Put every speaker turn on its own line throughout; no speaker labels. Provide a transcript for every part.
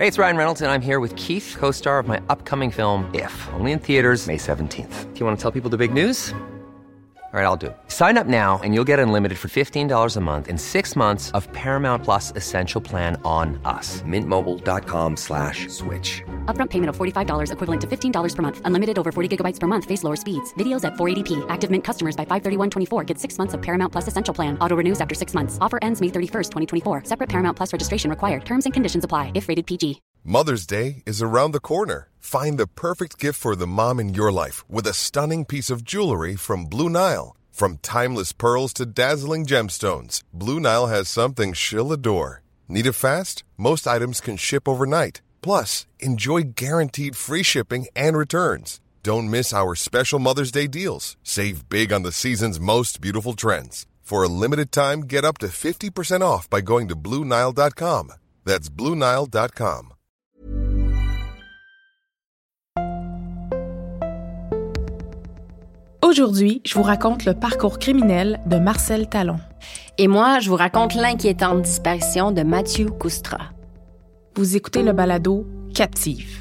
Hey, it's Ryan Reynolds, and I'm here with Keith, co-star of my upcoming film, If, only in theaters May 17th. Do you want to tell people the big news? All right, I'll do it. Sign up now and you'll get unlimited for $15 a month and 6 months of Paramount Plus Essential Plan on us. MintMobile.com/switch.
Upfront payment of $45 equivalent to $15 per month. Unlimited over 40 gigabytes per month. Face lower speeds. Videos at 480p. Active Mint customers by 531.24 get 6 months of Paramount Plus Essential Plan. Auto renews after 6 months. Offer ends May 31st, 2024. Separate Paramount Plus registration required. Terms and conditions apply if rated PG.
Mother's Day is around the corner. Find the perfect gift for the mom in your life with a stunning piece of jewelry from Blue Nile. From timeless pearls to dazzling gemstones, Blue Nile has something she'll adore. Need it fast? Most items can ship overnight. Plus, enjoy guaranteed free shipping and returns. Don't miss our special Mother's Day deals. Save big on the season's most beautiful trends. For a limited time, get up to 50% off by going to BlueNile.com. That's BlueNile.com.
Aujourd'hui, je vous raconte le parcours criminel de Marcel Talon.
Et moi, je vous raconte l'inquiétante disparition de Mathieu Koustra.
Vous écoutez le balado Captive.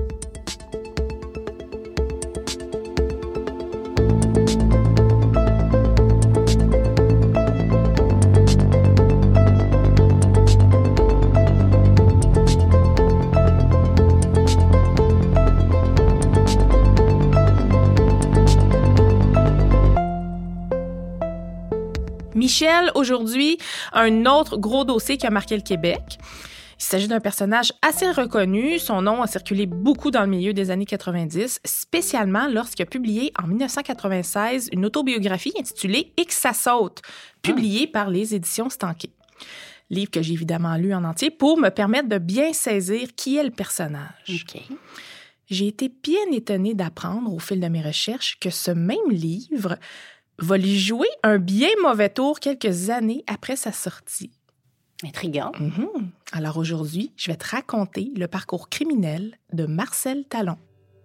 Michel, aujourd'hui, un autre gros dossier qui a marqué le Québec. Il s'agit d'un personnage assez reconnu. Son nom a circulé beaucoup dans le milieu des années 90, spécialement lorsqu'il a publié en 1996 une autobiographie intitulée « Et que ça saute », publiée par les éditions Stanké. Livre que j'ai évidemment lu en entier pour me permettre de bien saisir qui est le personnage.
OK.
J'ai été bien étonnée d'apprendre au fil de mes recherches que ce même livre va lui jouer un bien mauvais tour quelques années après sa sortie.
Intriguant.
Alors aujourd'hui, je vais te raconter le parcours criminel de Marcel Talon.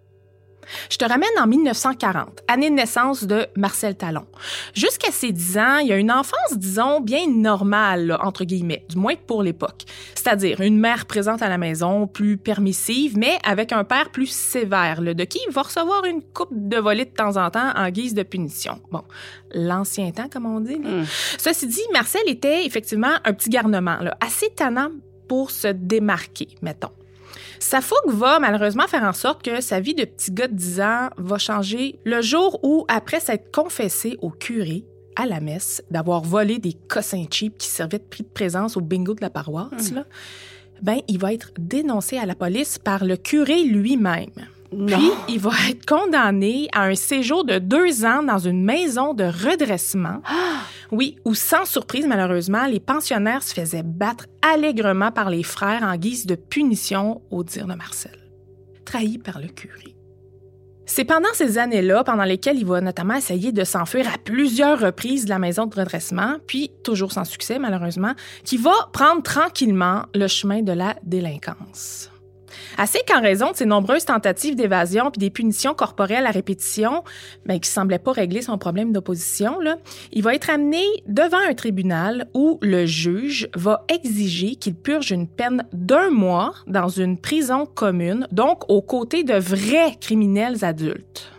Je te ramène en 1940, année de naissance de Marcel Talon. Jusqu'à ses 10 ans, il a une enfance, disons, bien normale, là, entre guillemets, du moins pour l'époque. C'est-à-dire une mère présente à la maison, plus permissive, mais avec un père plus sévère, là, de qui il va recevoir une coupe de volée de temps en temps en guise de punition. Bon, l'ancien temps, comme on dit. Ceci dit, Marcel était effectivement un petit garnement, là, assez tannant pour se démarquer, mettons. Sa fougue va malheureusement faire en sorte que sa vie de petit gars de 10 ans va changer le jour où, après s'être confessé au curé à la messe d'avoir volé des cossins cheap qui servaient de prix de présence au bingo de la paroisse, là, ben, il va être dénoncé à la police par le curé lui-même. Puis, il va être condamné à un séjour de 2 ans dans une maison de redressement. Oui, où, sans surprise, malheureusement, les pensionnaires se faisaient battre allègrement par les frères en guise de punition, au dire de Marcel. Trahi par le curé. C'est pendant ces années-là, pendant lesquelles il va notamment essayer de s'enfuir à plusieurs reprises de la maison de redressement, puis toujours sans succès, malheureusement, qu'il va prendre tranquillement le chemin de la délinquance. Assez qu'en raison de ses nombreuses tentatives d'évasion puis des punitions corporelles à répétition, qui ne semblaient pas régler son problème d'opposition, là, il va être amené devant un tribunal où le juge va exiger qu'il purge une peine d'1 mois dans une prison commune, donc aux côtés de vrais criminels adultes.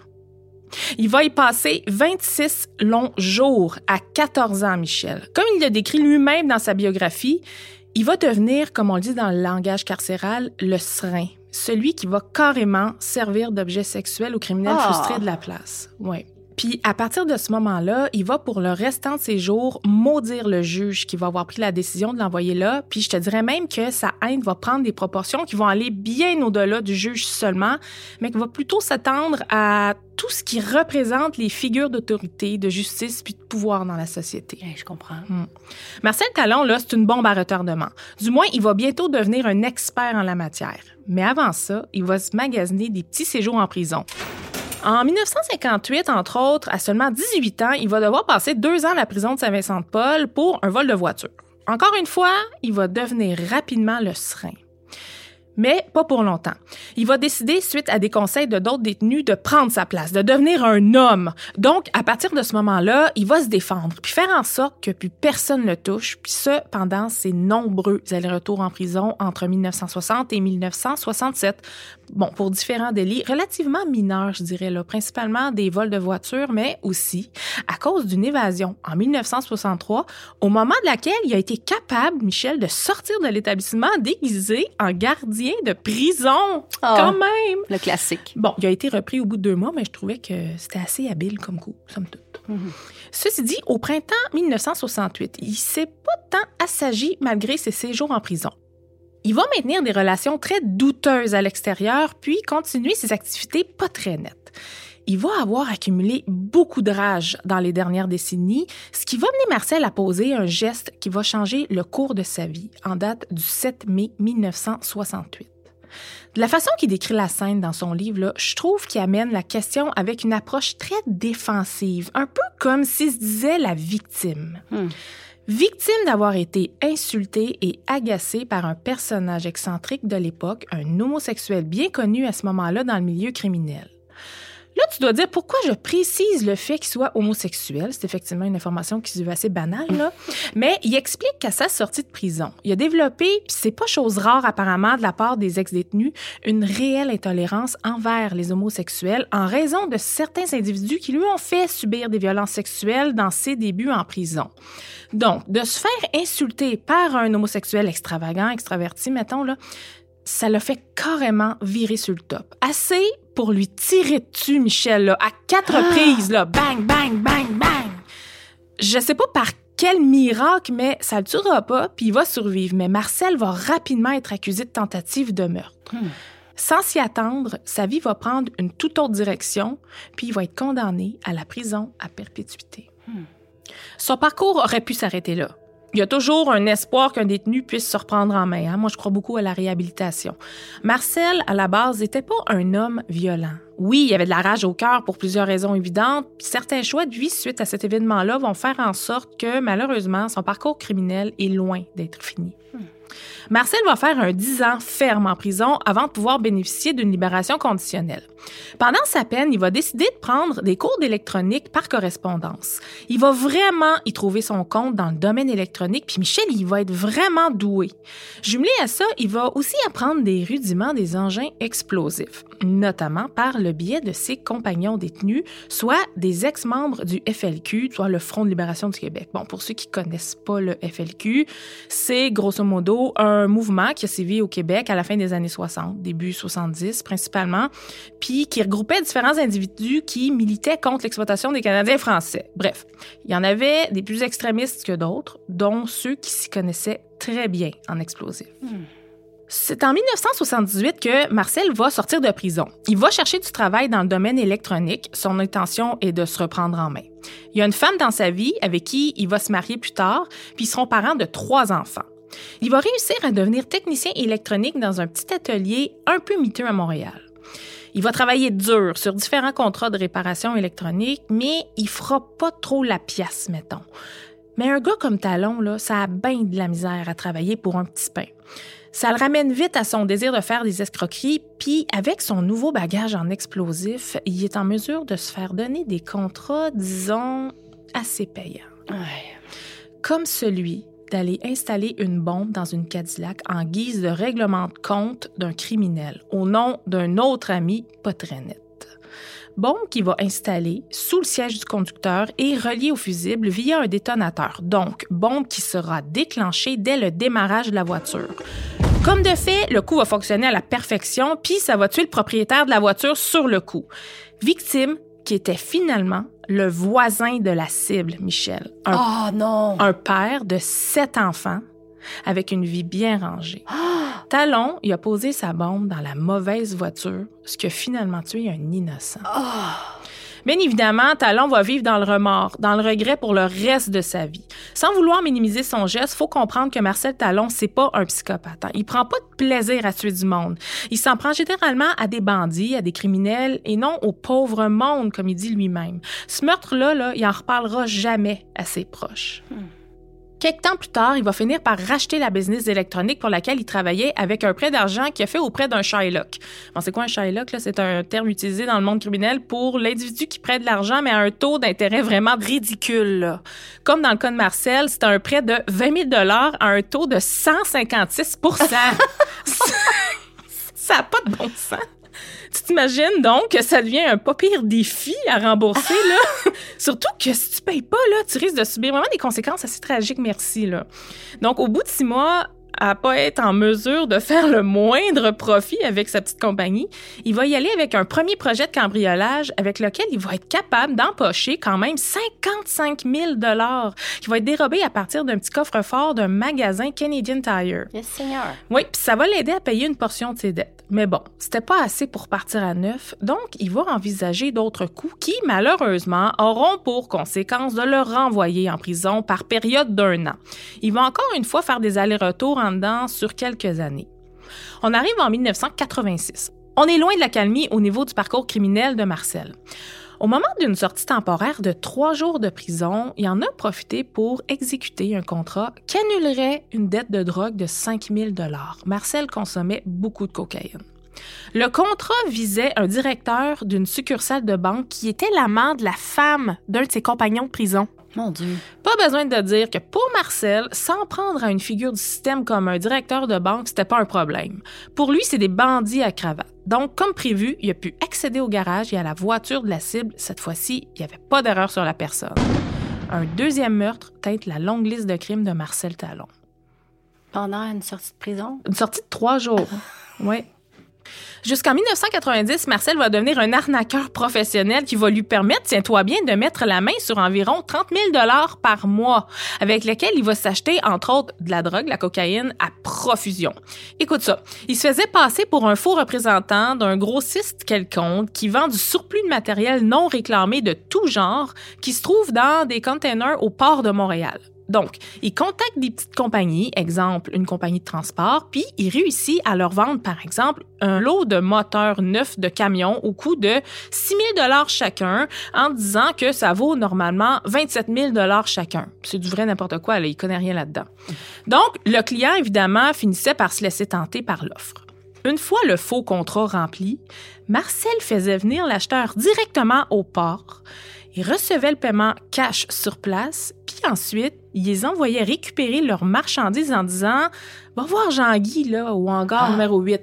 Il va y passer 26 longs jours à 14 ans, Michel. Comme il l'a décrit lui-même dans sa biographie, il va devenir, comme on le dit dans le langage carcéral, le serin. Celui qui va carrément servir d'objet sexuel aux criminels frustrés de la place. Ouais. Puis, à partir de ce moment-là, il va, pour le restant de ses jours, maudire le juge qui va avoir pris la décision de l'envoyer là. Puis, je te dirais même que sa haine va prendre des proportions qui vont aller bien au-delà du juge seulement, mais qui va plutôt s'attendre à tout ce qui représente les figures d'autorité, de justice puis de pouvoir dans la société.
Je comprends.
Marcel Talon, là, c'est une bombe à retardement. Du moins, il va bientôt devenir un expert en la matière. Mais avant ça, il va se magasiner des petits séjours en prison. En 1958, entre autres, à seulement 18 ans, il va devoir passer 2 ans à la prison de Saint-Vincent-de-Paul pour un vol de voiture. Encore une fois, il va devenir rapidement le serin. Mais pas pour longtemps. Il va décider, suite à des conseils de d'autres détenus, de prendre sa place, de devenir un homme. Donc, à partir de ce moment-là, il va se défendre, puis faire en sorte que plus personne ne le touche, puis ce, pendant ses nombreux allers-retours en prison entre 1960 et 1967. Bon, pour différents délits relativement mineurs, je dirais, là, principalement des vols de voitures, mais aussi à cause d'une évasion en 1963, au moment de laquelle il a été capable, Michel, de sortir de l'établissement déguisé en gardien de prison. Quand même!
Le classique.
Bon, il a été repris au bout de 2 mois, mais je trouvais que c'était assez habile comme coup, somme toute. Ceci dit, au printemps 1968, il s'est pas tant assagi malgré ses séjours en prison. Il va maintenir des relations très douteuses à l'extérieur, puis continuer ses activités pas très nettes. Il va avoir accumulé beaucoup de rage dans les dernières décennies, ce qui va mener Marcel à poser un geste qui va changer le cours de sa vie, en date du 7 mai 1968. De la façon qu'il décrit la scène dans son livre, là, je trouve qu'il amène la question avec une approche très défensive, un peu comme s'il se disait la victime. Victime d'avoir été insulté et agacé par un personnage excentrique de l'époque, un homosexuel bien connu à ce moment-là dans le milieu criminel. Là, tu dois dire pourquoi je précise le fait qu'il soit homosexuel. C'est effectivement une information qui se veut assez banale, là. Mais il explique qu'à sa sortie de prison, il a développé, puis c'est pas chose rare apparemment de la part des ex-détenus, une réelle intolérance envers les homosexuels en raison de certains individus qui lui ont fait subir des violences sexuelles dans ses débuts en prison. Donc, de se faire insulter par un homosexuel extravagant, extraverti, mettons, là, ça l'a fait carrément virer sur le top. Assez pour lui tirer dessus, Michel, là, à 4 reprises, là, bang, bang, bang, bang. Je sais pas par quel miracle, mais ça le tuera pas, puis il va survivre. Mais Marcel va rapidement être accusé de tentative de meurtre. Sans s'y attendre, sa vie va prendre une toute autre direction, puis il va être condamné à la prison à perpétuité. Son parcours aurait pu s'arrêter là. Il y a toujours un espoir qu'un détenu puisse se reprendre en main. Moi, je crois beaucoup à la réhabilitation. Marcel, à la base, n'était pas un homme violent. Oui, il avait de la rage au cœur pour plusieurs raisons évidentes, puis certains choix de vie suite à cet événement-là vont faire en sorte que, malheureusement, son parcours criminel est loin d'être fini. Marcel va faire un 10 ans ferme en prison avant de pouvoir bénéficier d'une libération conditionnelle. Pendant sa peine, il va décider de prendre des cours d'électronique par correspondance. Il va vraiment y trouver son compte dans le domaine électronique, puis Michel, il va être vraiment doué. Jumelé à ça, il va aussi apprendre des rudiments des engins explosifs, notamment par le biais de ses compagnons détenus, soit des ex-membres du FLQ, soit le Front de libération du Québec. Bon, pour ceux qui connaissent pas le FLQ, c'est grosso modo un mouvement qui a sévi au Québec à la fin des années 60, début 70 principalement, puis qui regroupait différents individus qui militaient contre l'exploitation des Canadiens français. Bref, il y en avait des plus extrémistes que d'autres, dont ceux qui s'y connaissaient très bien en explosifs. C'est en 1978 que Marcel va sortir de prison. Il va chercher du travail dans le domaine électronique. Son intention est de se reprendre en main. Il y a une femme dans sa vie avec qui il va se marier plus tard, puis ils seront parents de 3 enfants. Il va réussir à devenir technicien électronique dans un petit atelier un peu miteux à Montréal. Il va travailler dur sur différents contrats de réparation électronique, mais il fera pas trop la pièce, mettons. Mais un gars comme Talon, là, ça a bien de la misère à travailler pour un petit pain. Ça le ramène vite à son désir de faire des escroqueries, puis avec son nouveau bagage en explosifs, il est en mesure de se faire donner des contrats, disons, assez payants. Comme celui d'aller installer une bombe dans une Cadillac en guise de règlement de compte d'un criminel au nom d'un autre ami pas très net. Bombe qu'il va installer sous le siège du conducteur et reliée au fusible via un détonateur. Donc, bombe qui sera déclenchée dès le démarrage de la voiture. Comme de fait, le coup va fonctionner à la perfection, puis ça va tuer le propriétaire de la voiture sur le coup. Victime qui était finalement le voisin de la cible, Michel. Un père de 7 enfants avec une vie bien rangée. Talon, il a posé sa bombe dans la mauvaise voiture, ce qui a finalement tué un innocent. Bien évidemment, Talon va vivre dans le remords, dans le regret pour le reste de sa vie. Sans vouloir minimiser son geste, il faut comprendre que Marcel Talon, c'est pas un psychopathe. Il prend pas de plaisir à tuer du monde. Il s'en prend généralement à des bandits, à des criminels, et non au pauvre monde, comme il dit lui-même. Ce meurtre-là, il en reparlera jamais à ses proches. Quelques temps plus tard, il va finir par racheter la business d'électronique pour laquelle il travaillait avec un prêt d'argent qu'il a fait auprès d'un Shylock. Bon, c'est quoi un Shylock? Là? C'est un terme utilisé dans le monde criminel pour l'individu qui prête de l'argent, mais à un taux d'intérêt vraiment ridicule. Là. Comme dans le cas de Marcel, c'était un prêt de 20 000 $ à un taux de 156 %. Ça n'a pas de bon sens. Tu t'imagines donc que ça devient un pas pire défi à rembourser, là? Surtout que si tu payes pas, là, tu risques de subir vraiment des conséquences assez tragiques, merci, là. Donc, au bout de 6 mois, à pas être en mesure de faire le moindre profit avec sa petite compagnie, il va y aller avec un premier projet de cambriolage avec lequel il va être capable d'empocher quand même 55 000 $ qui va être dérobé à partir d'un petit coffre-fort d'un magasin Canadian Tire.
Yes, Seigneur.
Oui, puis ça va l'aider à payer une portion de ses dettes. Mais bon, c'était pas assez pour partir à neuf, donc il va envisager d'autres coups qui, malheureusement, auront pour conséquence de le renvoyer en prison par période d'1 an. Il va encore une fois faire des allers-retours en dedans sur quelques années. On arrive en 1986. On est loin de l'accalmie au niveau du parcours criminel de Marcel. Au moment d'une sortie temporaire de 3 jours de prison, il en a profité pour exécuter un contrat qui annulerait une dette de drogue de 5 000 $. Marcel consommait beaucoup de cocaïne. Le contrat visait un directeur d'une succursale de banque qui était l'amant de la femme d'un de ses compagnons de prison.
Mon Dieu.
Pas besoin de dire que pour Marcel, s'en prendre à une figure du système comme un directeur de banque, c'était pas un problème. Pour lui, c'est des bandits à cravate. Donc, comme prévu, il a pu accéder au garage et à la voiture de la cible. Cette fois-ci, il n'y avait pas d'erreur sur la personne. Un deuxième meurtre teinte la longue liste de crimes de Marcel Talon.
Pendant une sortie de prison?
Une sortie de 3 jours, oui. Jusqu'en 1990, Marcel va devenir un arnaqueur professionnel qui va lui permettre, tiens-toi bien, de mettre la main sur environ 30 000 $ par mois, avec lesquels il va s'acheter, entre autres, de la drogue, la cocaïne, à profusion. Écoute ça, il se faisait passer pour un faux représentant d'un grossiste quelconque qui vend du surplus de matériel non réclamé de tout genre qui se trouve dans des containers au port de Montréal. Donc, il contacte des petites compagnies, exemple une compagnie de transport, puis il réussit à leur vendre, par exemple, un lot de moteurs neufs de camions au coût de 6 000 $ chacun, en disant que ça vaut normalement 27 000 $ chacun. C'est du vrai n'importe quoi, là, il connaît rien là-dedans. Donc, le client, évidemment, finissait par se laisser tenter par l'offre. Une fois le faux contrat rempli, Marcel faisait venir l'acheteur directement au port. Il recevait le paiement cash sur place, puis ensuite, il les envoyait récupérer leurs marchandises en disant « Va voir Jean-Guy, là, au hangar numéro 8 ».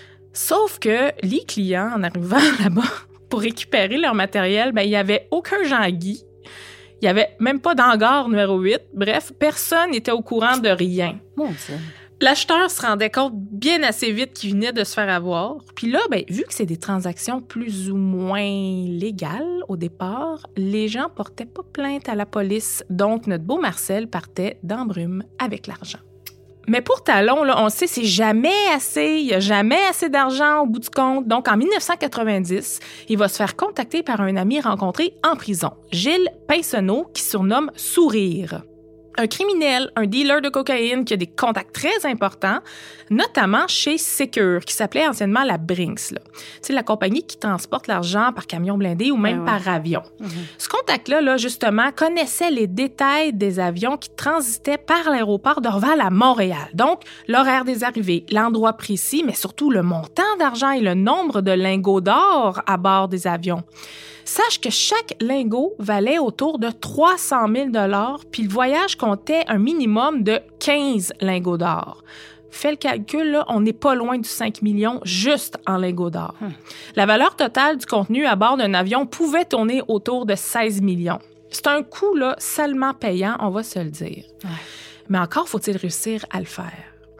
Sauf que les clients, en arrivant là-bas pour récupérer leur matériel, il n'y avait aucun Jean-Guy. Il n'y avait même pas d'hangar numéro 8. Bref, personne n'était au courant de rien.
Mon Dieu.
L'acheteur se rendait compte bien assez vite qu'il venait de se faire avoir. Puis là, vu que c'est des transactions plus ou moins légales au départ, les gens portaient pas plainte à la police. Donc, notre beau Marcel partait dans brume avec l'argent. Mais pour Talon, là, on le sait, c'est jamais assez. Il n'y a jamais assez d'argent au bout du compte. Donc, en 1990, il va se faire contacter par un ami rencontré en prison, Gilles Pinsonneau, qui surnomme Sourire. Un criminel, un dealer de cocaïne qui a des contacts très importants, notamment chez Secure, qui s'appelait anciennement la Brinks. C'est la compagnie qui transporte l'argent par camion blindé ou même par avion. Ce contact-là, justement, connaissait les détails des avions qui transitaient par l'aéroport d'Orval à Montréal. Donc, l'horaire des arrivées, l'endroit précis, mais surtout le montant d'argent et le nombre de lingots d'or à bord des avions. Sache que chaque lingot valait autour de 300 000 $, puis le voyage comptait un minimum de 15 lingots d'or. Fais le calcul, là, on n'est pas loin du 5 millions juste en lingots d'or. La valeur totale du contenu à bord d'un avion pouvait tourner autour de 16 millions. C'est un coût là, salement payant, on va se le dire. Ouais. Mais encore faut-il réussir à le faire.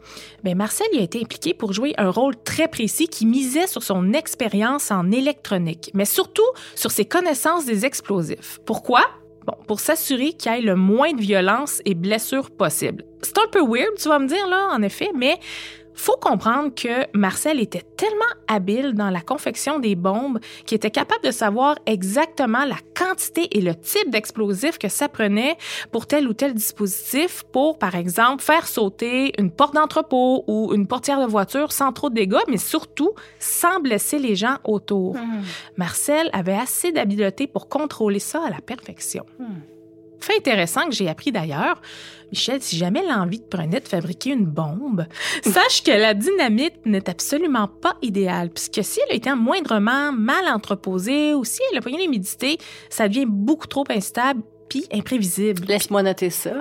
Marcel y a été impliqué pour jouer un rôle très précis qui misait sur son expérience en électronique, mais surtout sur ses connaissances des explosifs. Pourquoi? Pour s'assurer qu'il y ait le moins de violence et blessures possible. C'est un peu weird, tu vas me dire, là, en effet, mais faut comprendre que Marcel était tellement habile dans la confection des bombes qu'il était capable de savoir exactement la quantité et le type d'explosif que ça prenait pour tel ou tel dispositif pour, par exemple, faire sauter une porte d'entrepôt ou une portière de voiture sans trop de dégâts, mais surtout sans blesser les gens autour. Marcel avait assez d'habileté pour contrôler ça à la perfection. Fait intéressant que j'ai appris d'ailleurs, Michel, si jamais l'envie te prenait de fabriquer une bombe, sache que la dynamite n'est absolument pas idéale, puisque si elle a été moindrement mal entreposée ou si elle a pogné l'humidité, ça devient beaucoup trop instable puis imprévisible.
Laisse-moi noter ça.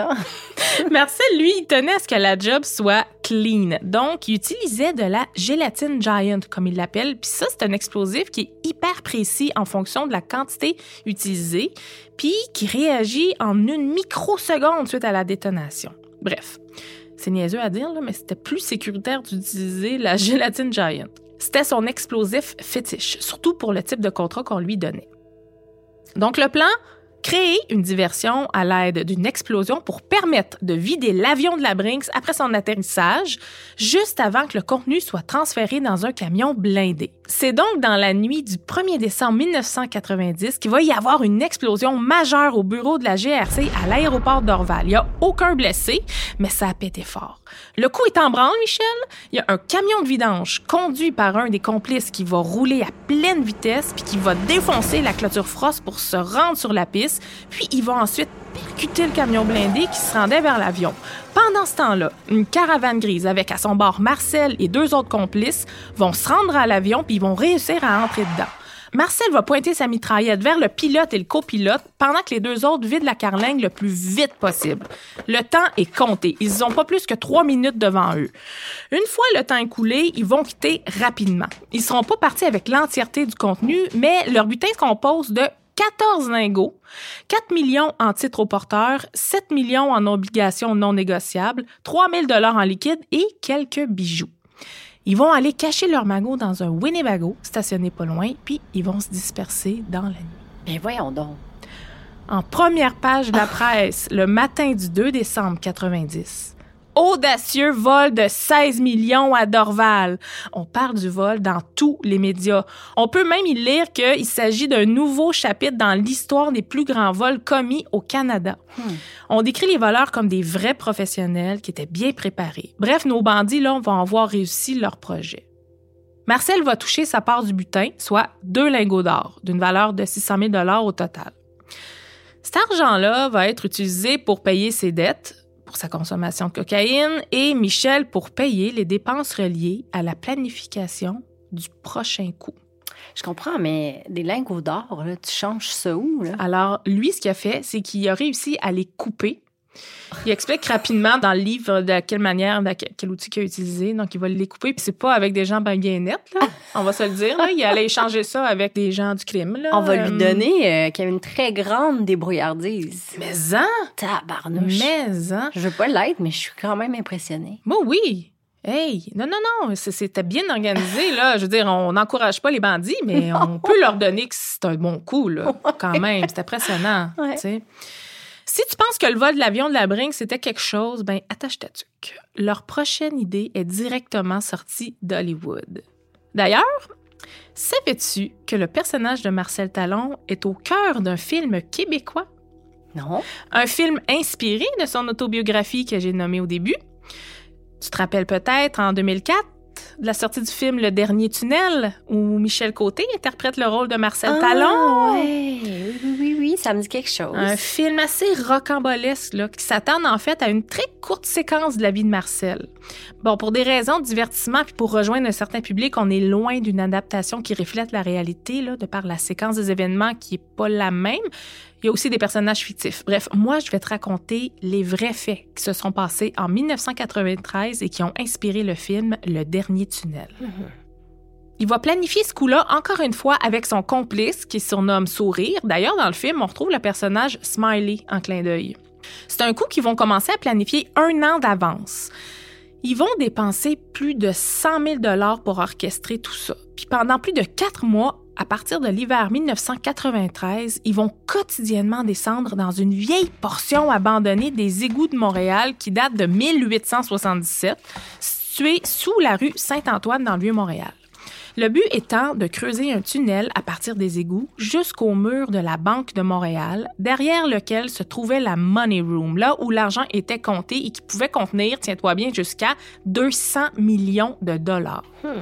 Marcel, lui, il tenait à ce que la job soit clean. Donc, il utilisait de la gélatine giant, comme il l'appelle. Puis ça, c'est un explosif qui est hyper précis en fonction de la quantité utilisée, puis qui réagit en une microseconde suite à la détonation. Bref, c'est niaiseux à dire, là, mais c'était plus sécuritaire d'utiliser la gélatine giant. C'était son explosif fétiche, surtout pour le type de contrat qu'on lui donnait. Donc, le plan... Créer une diversion à l'aide d'une explosion pour permettre de vider l'avion de la Brinks après son atterrissage, juste avant que le contenu soit transféré dans un camion blindé. C'est donc dans la nuit du 1er décembre 1990 qu'il va y avoir une explosion majeure au bureau de la GRC à l'aéroport d'Orval. Il n'y a aucun blessé, mais ça a pété fort. Le coup est en branle, Michel. Il y a un camion de vidange conduit par un des complices qui va rouler à pleine vitesse puis qui va défoncer la clôture frost pour se rendre sur la piste. Puis il va ensuite percuter le camion blindé qui se rendait vers l'avion. Pendant ce temps-là, une caravane grise avec à son bord Marcel et 2 autres complices vont se rendre à l'avion puis ils vont réussir à entrer dedans. Marcel va pointer sa mitraillette vers le pilote et le copilote pendant que les 2 autres vident la carlingue le plus vite possible. Le temps est compté. Ils n'ont pas plus que 3 minutes devant eux. Une fois le temps écoulé, ils vont quitter rapidement. Ils ne seront pas partis avec l'entièreté du contenu, mais leur butin se compose de 14 lingots, 4 millions en titres au porteur, 7 millions en obligations non négociables, 3 000 $ en liquide et quelques bijoux. Ils vont aller cacher leur magot dans un Winnebago, stationné pas loin, puis ils vont se disperser dans la nuit.
Ben voyons donc.
En première page de la presse, le matin du 2 décembre 90, audacieux vol de 16 millions à Dorval. On parle du vol dans tous les médias. On peut même y lire qu'il s'agit d'un nouveau chapitre dans l'histoire des plus grands vols commis au Canada. On décrit les voleurs comme des vrais professionnels qui étaient bien préparés. Bref, nos bandits là, vont avoir réussi leur projet. Marcel va toucher sa part du butin, soit 2 lingots d'or, d'une valeur de 600 000 $ au total. Cet argent-là va être utilisé pour payer ses dettes, pour sa consommation de cocaïne, et Michel pour payer les dépenses reliées à la planification du prochain coup.
Je comprends, mais des lingots d'or, là, tu changes ça où, là?
Alors, lui, ce qu'il a fait, c'est qu'il a réussi à les couper. Il explique rapidement dans le livre de quelle manière, quel outil qu'il a utilisé. Donc, il va les couper. Puis c'est pas avec des gens bien nets, là. On va se le dire. Là. Il allait échanger ça avec des gens du crime. Là.
On va lui donner qu'il y a une très grande débrouillardise.
Mais en!
Tabarnouche!
Mais en!
Je veux pas l'être, mais je suis quand même impressionnée.
Bon, oui! Hey! Non, c'était bien organisé, là. Je veux dire, on n'encourage pas les bandits, mais on peut leur donner que c'est un bon coup, là. Quand même, c'est impressionnant,
ouais.
Tu sais. Si tu penses que le vol de l'avion de la Brinks, c'était quelque chose, ben attache ta tuque. Leur prochaine idée est directement sortie d'Hollywood. D'ailleurs, savais-tu que le personnage de Marcel Talon est au cœur d'un film québécois?
Non.
Un film inspiré de son autobiographie que j'ai nommée au début. Tu te rappelles peut-être, en 2004, de la sortie du film Le Dernier Tunnel, où Michel Côté interprète le rôle de Marcel Talon.
Ouais. Oui, ça me dit quelque chose.
Un film assez rocambolesque, là, qui s'attend en fait à une très courte séquence de la vie de Marcel. Bon, pour des raisons de divertissement puis pour rejoindre un certain public, on est loin d'une adaptation qui reflète la réalité, là, de par la séquence des événements qui est pas la même. Il y a aussi des personnages fictifs. Bref, moi, je vais te raconter les vrais faits qui se sont passés en 1993 et qui ont inspiré le film Le Dernier Tunnel. Il va planifier ce coup-là, encore une fois, avec son complice, qui se surnomme Sourire. D'ailleurs, dans le film, on retrouve le personnage Smiley en clin d'œil. C'est un coup qu'ils vont commencer à planifier 1 an d'avance. Ils vont dépenser plus de 100 000 $ pour orchestrer tout ça. Puis pendant plus de 4 mois, à partir de l'hiver 1993, ils vont quotidiennement descendre dans une vieille portion abandonnée des égouts de Montréal qui date de 1877, située sous la rue Saint-Antoine dans le Vieux-Montréal. Le but étant de creuser un tunnel à partir des égouts jusqu'au mur de la Banque de Montréal, derrière lequel se trouvait la Money Room, là où l'argent était compté et qui pouvait contenir, tiens-toi bien, jusqu'à 200 millions de dollars.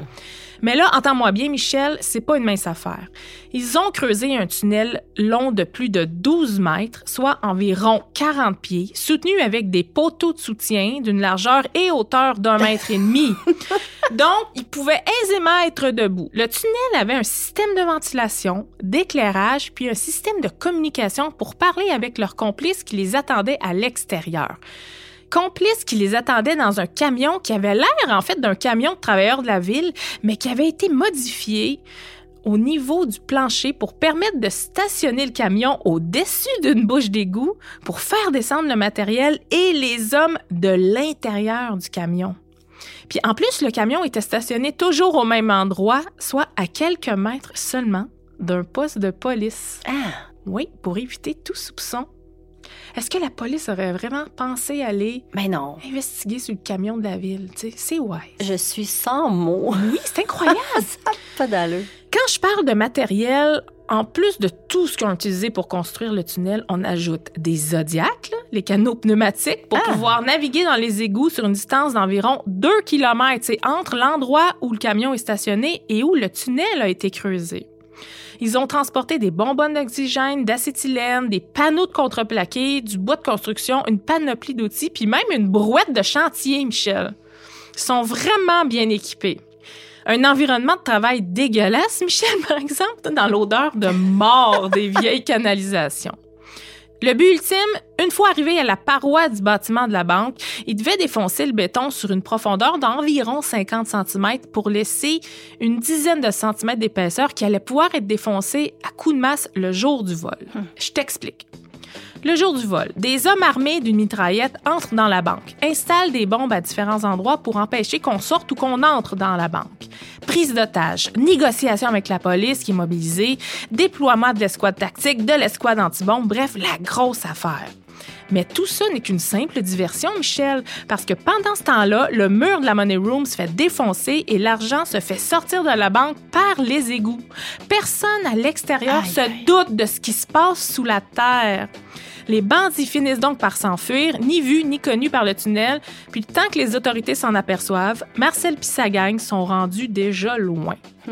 Mais là, entends-moi bien, Michel, c'est pas une mince affaire. Ils ont creusé un tunnel long de plus de 12 mètres, soit environ 40 pieds, soutenu avec des poteaux de soutien d'une largeur et hauteur d'1,5 mètre. Donc, ils pouvaient aisément être debout. Le tunnel avait un système de ventilation, d'éclairage, puis un système de communication pour parler avec leurs complices qui les attendaient à l'extérieur. Complices qui les attendaient dans un camion qui avait l'air, en fait, d'un camion de travailleurs de la ville, mais qui avait été modifié au niveau du plancher pour permettre de stationner le camion au-dessus d'une bouche d'égout pour faire descendre le matériel et les hommes de l'intérieur du camion. Puis en plus, le camion était stationné toujours au même endroit, soit à quelques mètres seulement d'un poste de police.
Ah!
Oui, pour éviter tout soupçon. Est-ce que la police aurait vraiment pensé aller
Ben non.
investiguer sur le camion de la ville? Tu sais, c'est wise.
Je suis sans mots.
Oui, c'est incroyable.
Ça n'a pas d'allure.
Quand je parle de matériel, en plus de tout ce qu'ils ont utilisé pour construire le tunnel, on ajoute des zodiacs, là, les canaux pneumatiques, pour pouvoir naviguer dans les égouts sur une distance d'environ 2 km. C'est entre l'endroit où le camion est stationné et où le tunnel a été creusé. Ils ont transporté des bonbonnes d'oxygène, d'acétylène, des panneaux de contreplaqué, du bois de construction, une panoplie d'outils, puis même une brouette de chantier, Michel. Ils sont vraiment bien équipés. Un environnement de travail dégueulasse, Michel, par exemple, dans l'odeur de mort des vieilles canalisations. Le but ultime, une fois arrivé à la paroi du bâtiment de la banque, il devait défoncer le béton sur une profondeur d'environ 50 cm pour laisser une dizaine de centimètres d'épaisseur qui allait pouvoir être défoncé à coups de masse le jour du vol. Je t'explique. Le jour du vol, des hommes armés d'une mitraillette entrent dans la banque, installent des bombes à différents endroits pour empêcher qu'on sorte ou qu'on entre dans la banque. Prise d'otages, négociation avec la police qui est mobilisée, déploiement de l'escouade tactique, de l'escouade anti-bombe, bref, la grosse affaire. Mais tout ça n'est qu'une simple diversion, Michel, parce que pendant ce temps-là, le mur de la Money Room se fait défoncer et l'argent se fait sortir de la banque par les égouts. Personne à l'extérieur se doute de ce qui se passe sous la terre. Les bandits finissent donc par s'enfuir, ni vus ni connus par le tunnel, puis le temps que les autorités s'en aperçoivent, Marcel et sa gang sont rendus déjà loin.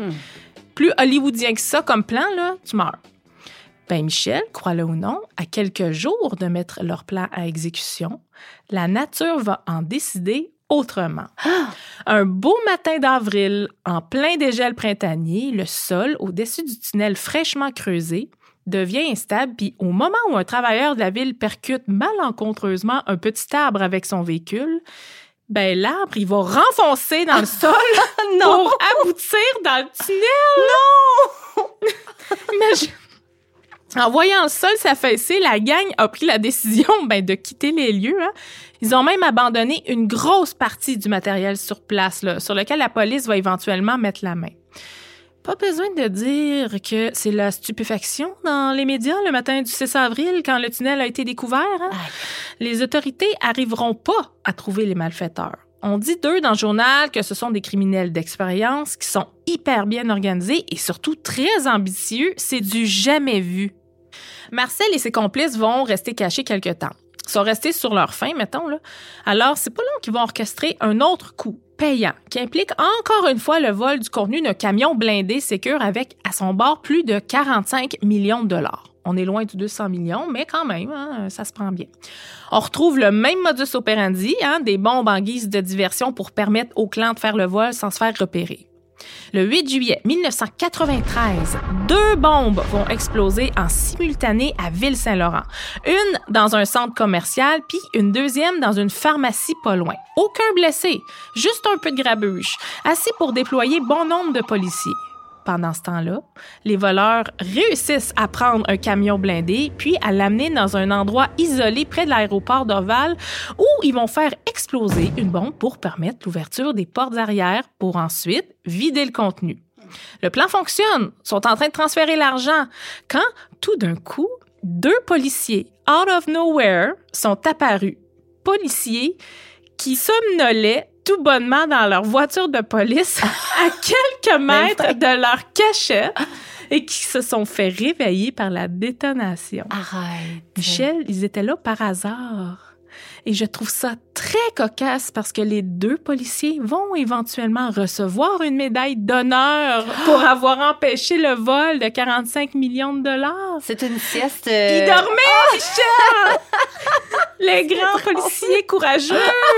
Plus hollywoodien que ça comme plan, là, tu meurs. Ben Michel, crois-le ou non, à quelques jours de mettre leur plan à exécution, la nature va en décider autrement. Un beau matin d'avril, en plein dégel printanier, le sol au-dessus du tunnel fraîchement creusé devient instable, puis au moment où un travailleur de la ville percute malencontreusement un petit arbre avec son véhicule, ben l'arbre, il va renfoncer dans le sol pour aboutir dans le tunnel. Non! Imagine. En voyant le sol s'affaisser, la gang a pris la décision de quitter les lieux. Ils ont même abandonné une grosse partie du matériel sur place, là, sur lequel la police va éventuellement mettre la main. Pas besoin de dire que c'est la stupéfaction dans les médias le matin du 6 avril quand le tunnel a été découvert. Les autorités arriveront pas à trouver les malfaiteurs. On dit d'eux dans le journal que ce sont des criminels d'expérience qui sont hyper bien organisés et surtout très ambitieux. C'est du jamais vu. Marcel et ses complices vont rester cachés quelque temps. Ils sont restés sur leur faim, mettons, là. Alors, c'est pas long qu'ils vont orchestrer un autre coup payant qui implique encore une fois le vol du contenu d'un camion blindé sécure avec à son bord plus de 45 millions de dollars. On est loin du 200 millions, mais quand même, ça se prend bien. On retrouve le même modus operandi, des bombes en guise de diversion pour permettre au clan de faire le vol sans se faire repérer. Le 8 juillet 1993, 2 bombes vont exploser en simultané à Ville-Saint-Laurent. Une dans un centre commercial, puis une deuxième dans une pharmacie pas loin. Aucun blessé, juste un peu de grabuge, assez pour déployer bon nombre de policiers. Pendant ce temps-là, les voleurs réussissent à prendre un camion blindé puis à l'amener dans un endroit isolé près de l'aéroport d'Orval où ils vont faire exploser une bombe pour permettre l'ouverture des portes arrière pour ensuite vider le contenu. Le plan fonctionne, ils sont en train de transférer l'argent quand, tout d'un coup, 2 policiers, out of nowhere, sont apparus. Policiers qui somnolaient tout bonnement dans leur voiture de police à quelques mètres de leur cachette et qui se sont fait réveiller par la détonation.
Arrête.
Michel, ils étaient là par hasard. Et je trouve ça très cocasse parce que les 2 policiers vont éventuellement recevoir une médaille d'honneur pour avoir empêché le vol de 45 millions de dollars.
C'est une sieste...
Ils dormaient, Michel! Les grands policiers courageux!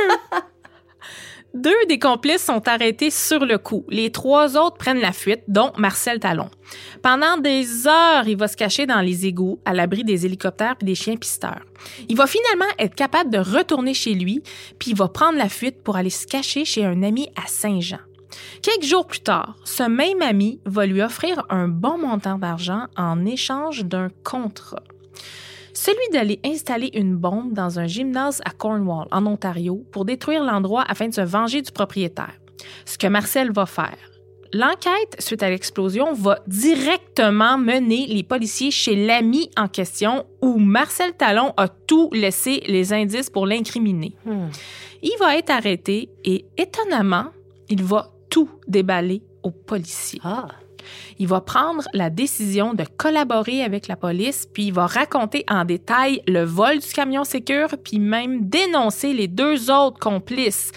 2 des complices sont arrêtés sur le coup. Les 3 autres prennent la fuite, dont Marcel Talon. Pendant des heures, il va se cacher dans les égouts, à l'abri des hélicoptères et des chiens pisteurs. Il va finalement être capable de retourner chez lui, puis il va prendre la fuite pour aller se cacher chez un ami à Saint-Jean. Quelques jours plus tard, ce même ami va lui offrir un bon montant d'argent en échange d'un contrat. Celui d'aller installer une bombe dans un gymnase à Cornwall, en Ontario, pour détruire l'endroit afin de se venger du propriétaire. Ce que Marcel va faire. L'enquête, suite à l'explosion, va directement mener les policiers chez l'ami en question où Marcel Talon a tout laissé les indices pour l'incriminer. Il va être arrêté et, étonnamment, il va tout déballer aux policiers. Il va prendre la décision de collaborer avec la police, puis il va raconter en détail le vol du camion Sécure, puis même dénoncer les 2 autres complices.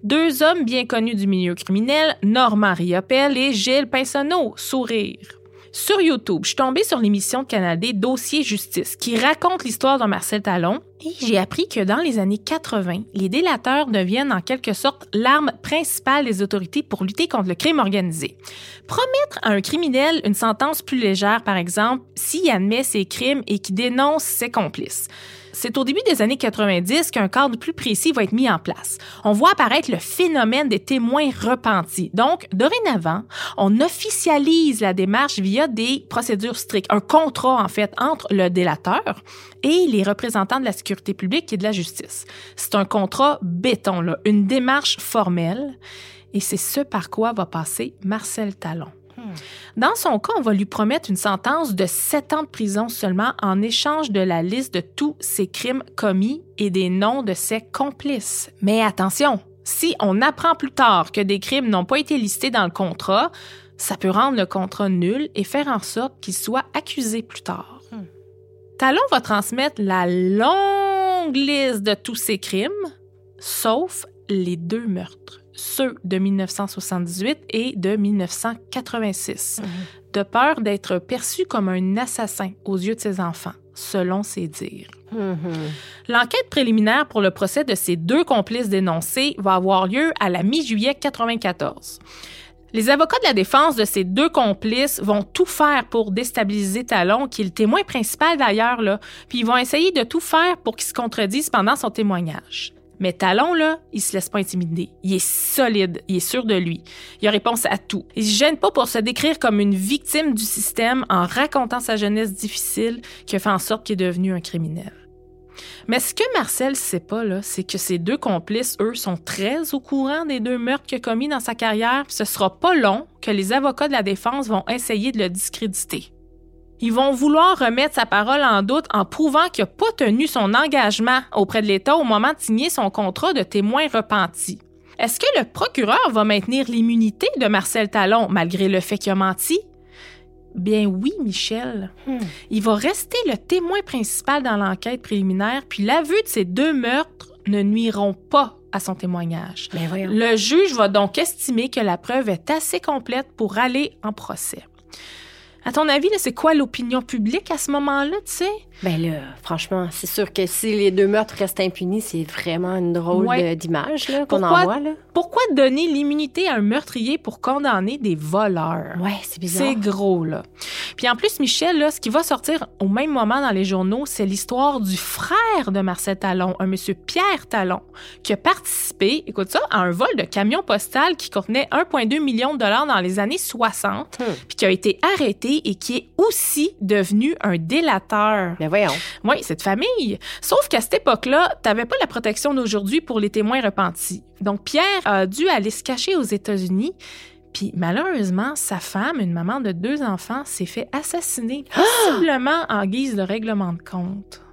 2 hommes bien connus du milieu criminel, Normand Riopelle et Gilles Pinsonneau, sourire. Sur YouTube, je suis tombée sur l'émission de Canal D Dossier Justice qui raconte l'histoire de Marcel Talon et j'ai appris que dans les années 80, les délateurs deviennent en quelque sorte l'arme principale des autorités pour lutter contre le crime organisé. Promettre à un criminel une sentence plus légère, par exemple, s'il admet ses crimes et qu'il dénonce ses complices. C'est au début des années 90 qu'un cadre plus précis va être mis en place. On voit apparaître le phénomène des témoins repentis. Donc, dorénavant, on officialise la démarche via des procédures strictes, un contrat, en fait, entre le délateur et les représentants de la sécurité publique et de la justice. C'est un contrat béton, là, une démarche formelle, et c'est ce par quoi va passer Marcel Talon. Dans son cas, on va lui promettre une sentence de 7 ans de prison seulement en échange de la liste de tous ses crimes commis et des noms de ses complices. Mais attention, si on apprend plus tard que des crimes n'ont pas été listés dans le contrat, ça peut rendre le contrat nul et faire en sorte qu'il soit accusé plus tard. Talon va transmettre la longue liste de tous ses crimes, sauf les 2 meurtres. Ceux de 1978 et de 1986, de peur d'être perçu comme un assassin aux yeux de ses enfants, selon ses dires. L'enquête préliminaire pour le procès de ces 2 complices dénoncés va avoir lieu à la mi-juillet 1994. Les avocats de la défense de ces 2 complices vont tout faire pour déstabiliser Talon, qui est le témoin principal d'ailleurs, là, puis ils vont essayer de tout faire pour qu'il se contredise pendant son témoignage. Mais Talon, là, il se laisse pas intimider. Il est solide, il est sûr de lui. Il a réponse à tout. Il se gêne pas pour se décrire comme une victime du système en racontant sa jeunesse difficile qui a fait en sorte qu'il est devenu un criminel. Mais ce que Marcel sait pas, là, c'est que ces 2 complices, eux, sont très au courant des 2 meurtres qu'il a commis dans sa carrière, puis ce sera pas long que les avocats de la défense vont essayer de le discréditer. Ils vont vouloir remettre sa parole en doute en prouvant qu'il n'a pas tenu son engagement auprès de l'État au moment de signer son contrat de témoin repenti. Est-ce que le procureur va maintenir l'immunité de Marcel Talon malgré le fait qu'il a menti? Bien oui, Michel. Il va rester le témoin principal dans l'enquête préliminaire, puis l'aveu de ces 2 meurtres ne nuiront pas à son témoignage. Le juge va donc estimer que la preuve est assez complète pour aller en procès. À ton avis, là, c'est quoi l'opinion publique à ce moment-là, tu sais?
Ben là, franchement, c'est sûr que si les 2 meurtres restent impunis, c'est vraiment une drôle d'image là, qu'on envoie. Là.
Pourquoi donner l'immunité à un meurtrier pour condamner des voleurs?
Ouais, c'est bizarre.
C'est gros, là. Puis en plus, Michel, là, ce qui va sortir au même moment dans les journaux, c'est l'histoire du frère de Marcel Talon, un monsieur Pierre Talon, qui a participé, écoute ça, à un vol de camion postal qui contenait 1,2 million de dollars dans les années 60, puis qui a été arrêté et qui est aussi devenu un délateur.
Ben voyons.
Oui, c'est de famille. Sauf qu'à cette époque-là, t'avais pas la protection d'aujourd'hui pour les témoins repentis. Donc, Pierre a dû aller se cacher aux États-Unis. Puis, malheureusement, sa femme, une maman de 2 enfants, s'est fait assassiner, possiblement en guise de règlement de compte.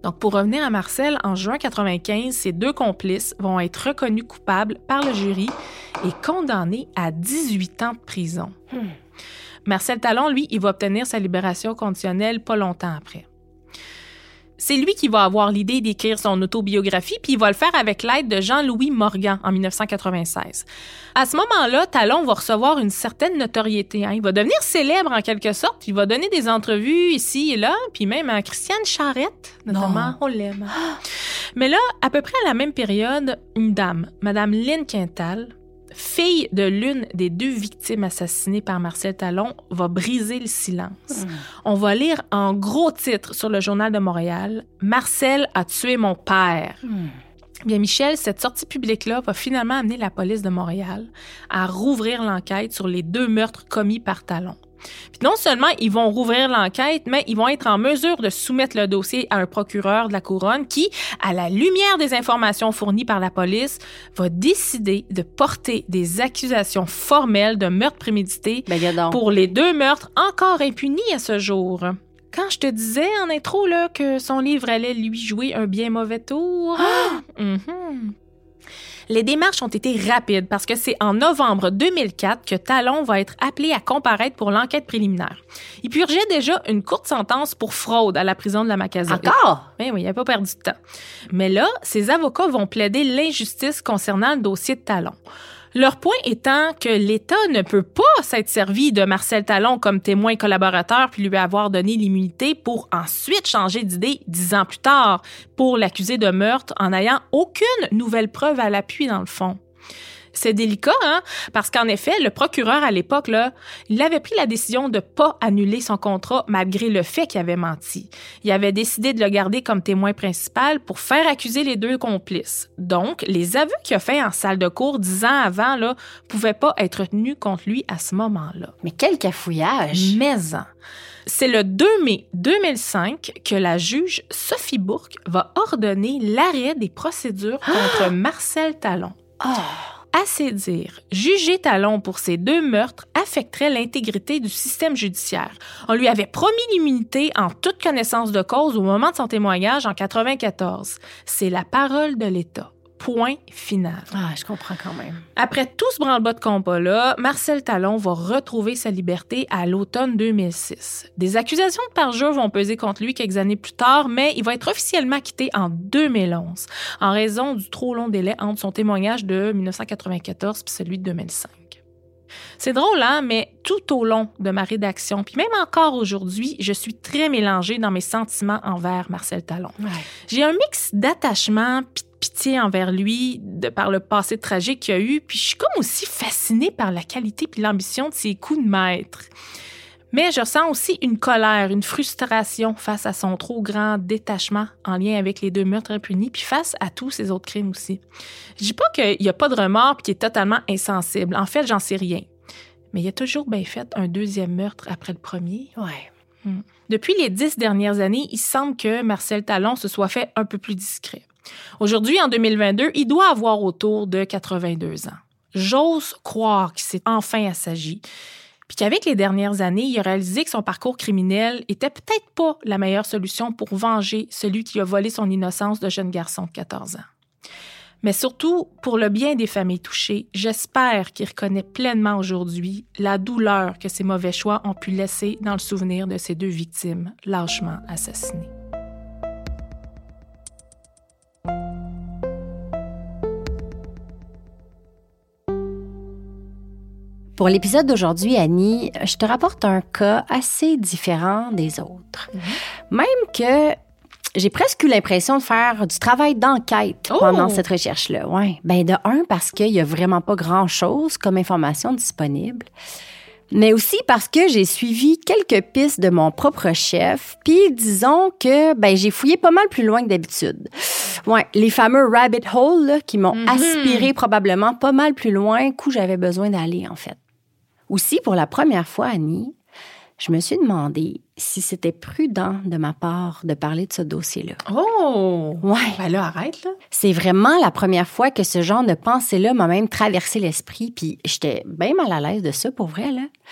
Donc, pour revenir à Marcel, en juin 1995, ses 2 complices vont être reconnus coupables par le jury et condamnés à 18 ans de prison. Marcel Talon, lui, il va obtenir sa libération conditionnelle pas longtemps après. C'est lui qui va avoir l'idée d'écrire son autobiographie, puis il va le faire avec l'aide de Jean-Louis Morgan en 1996. À ce moment-là, Talon va recevoir une certaine notoriété. Il va devenir célèbre en quelque sorte, puis il va donner des entrevues ici et là, puis même à Christiane Charette, notamment. On l'aime. Mais là, à peu près à la même période, une dame, Madame Lynn Quintal, fille de l'une des 2 victimes assassinées par Marcel Talon, va briser le silence. On va lire en gros titre sur le Journal de Montréal « Marcel a tué mon père ». Bien, Michel, cette sortie publique-là va finalement amener la police de Montréal à rouvrir l'enquête sur les 2 meurtres commis par Talon. Puis non seulement ils vont rouvrir l'enquête, mais ils vont être en mesure de soumettre le dossier à un procureur de la Couronne qui, à la lumière des informations fournies par la police, va décider de porter des accusations formelles de meurtre prémédité pour les 2 meurtres encore impunis à ce jour. Quand je te disais en intro là, que son livre allait lui jouer un bien mauvais tour... Les démarches ont été rapides parce que c'est en novembre 2004 que Talon va être appelé à comparaître pour l'enquête préliminaire. Il purgeait déjà une courte sentence pour fraude à la prison de la Macazole.
Encore?
Oui, il n'avait pas perdu de temps. Mais là, ses avocats vont plaider l'injustice concernant le dossier de Talon. Leur point étant que l'État ne peut pas s'être servi de Marcel Talon comme témoin collaborateur puis lui avoir donné l'immunité pour ensuite changer d'idée 10 ans plus tard pour l'accuser de meurtre en n'ayant aucune nouvelle preuve à l'appui dans le fond. C'est délicat, parce qu'en effet, le procureur à l'époque, là, il avait pris la décision de pas annuler son contrat malgré le fait qu'il avait menti. Il avait décidé de le garder comme témoin principal pour faire accuser les 2 complices. Donc, les aveux qu'il a fait en salle de cour 10 ans avant, là, pouvaient pas être tenus contre lui à ce moment-là.
Mais quel cafouillage!
Mais-en. C'est le 2 mai 2005 que la juge Sophie Bourque va ordonner l'arrêt des procédures contre Marcel Talon. Assez dire, juger Talon pour ces 2 meurtres affecterait l'intégrité du système judiciaire. On lui avait promis l'immunité en toute connaissance de cause au moment de son témoignage en 1994. C'est la parole de l'État. Point final.
Je comprends quand même.
Après tout ce branle-bas de combat-là, Marcel Talon va retrouver sa liberté à l'automne 2006. Des accusations de parjure vont peser contre lui quelques années plus tard, mais il va être officiellement quitté en 2011 en raison du trop long délai entre son témoignage de 1994 et celui de 2005. C'est drôle, mais tout au long de ma rédaction, puis même encore aujourd'hui, je suis très mélangée dans mes sentiments envers Marcel Talon. J'ai un mix d'attachement puis pitié envers lui par le passé tragique qu'il a eu, puis je suis comme aussi fascinée par la qualité puis l'ambition de ses coups de maître. Mais je ressens aussi une colère, une frustration face à son trop grand détachement en lien avec les 2 meurtres impunis, puis face à tous ses autres crimes aussi. Je dis pas qu'il n'y a pas de remords puis qu'il est totalement insensible. En fait, j'en sais rien. Mais il a toujours bien fait un 2e meurtre après le premier. Depuis les 10 dernières années, il semble que Marcel Talon se soit fait un peu plus discret. Aujourd'hui, en 2022, il doit avoir autour de 82 ans. J'ose croire qu'il s'est enfin assagi, puis qu'avec les dernières années, il a réalisé que son parcours criminel était peut-être pas la meilleure solution pour venger celui qui a volé son innocence de jeune garçon de 14 ans. Mais surtout, pour le bien des familles touchées, j'espère qu'il reconnaît pleinement aujourd'hui la douleur que ces mauvais choix ont pu laisser dans le souvenir de ces 2 victimes lâchement assassinées.
Pour l'épisode d'aujourd'hui, Annie, je te rapporte un cas assez différent des autres. Même que j'ai presque eu l'impression de faire du travail d'enquête pendant cette recherche-là. De un, parce qu'il n'y a vraiment pas grand-chose comme information disponible, mais aussi parce que j'ai suivi quelques pistes de mon propre chef, puis disons que j'ai fouillé pas mal plus loin que d'habitude. Les fameux rabbit holes là, qui m'ont aspiré probablement pas mal plus loin qu'où j'avais besoin d'aller, en fait. Aussi, pour la première fois, Annie, je me suis demandé si c'était prudent de ma part de parler de ce dossier-là.
Là, arrête, là.
C'est vraiment la première fois que ce genre de pensée-là m'a même traversé l'esprit, puis j'étais bien mal à l'aise de ça, pour vrai, là. Tu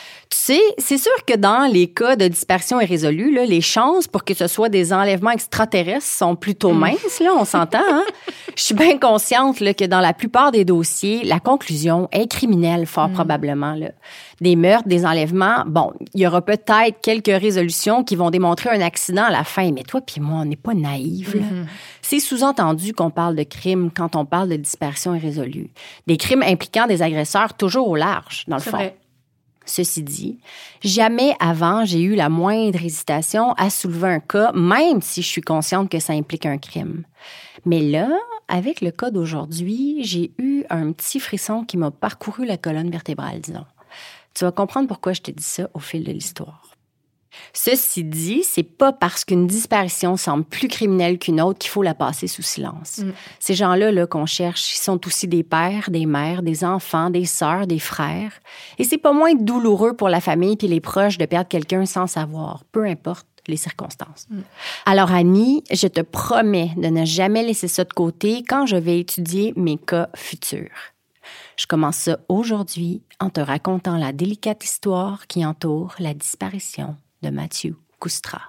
Tu sais, c'est sûr que dans les cas de disparition irrésolue, là, les chances pour que ce soit des enlèvements extraterrestres sont plutôt minces, là, on s'entend. Hein? Je suis bien consciente là, que dans la plupart des dossiers, la conclusion est criminelle, fort probablement. Là. Des meurtres, des enlèvements, bon, il y aura peut-être quelques résolutions qui vont démontrer un accident à la fin, mais toi puis moi, on n'est pas naïfs. Là. C'est sous-entendu qu'on parle de crimes quand on parle de disparition irrésolue. Des crimes impliquant des agresseurs toujours au large, dans le fond.
Vrai.
Ceci dit, jamais avant j'ai eu la moindre hésitation à soulever un cas, même si je suis consciente que ça implique un crime. Mais là, avec le cas d'aujourd'hui, j'ai eu un petit frisson qui m'a parcouru la colonne vertébrale, disons. Tu vas comprendre pourquoi je te dis ça au fil de l'histoire. Ceci dit, c'est pas parce qu'une disparition semble plus criminelle qu'une autre qu'il faut la passer sous silence. Ces gens-là là, qu'on cherche, ils sont aussi des pères, des mères, des enfants, des sœurs, des frères. Et c'est pas moins douloureux pour la famille puis les proches de perdre quelqu'un sans savoir, peu importe les circonstances. Alors Annie, je te promets de ne jamais laisser ça de côté quand je vais étudier mes cas futurs. Je commence ça aujourd'hui en te racontant la délicate histoire qui entoure la disparition de Matthew Koustra.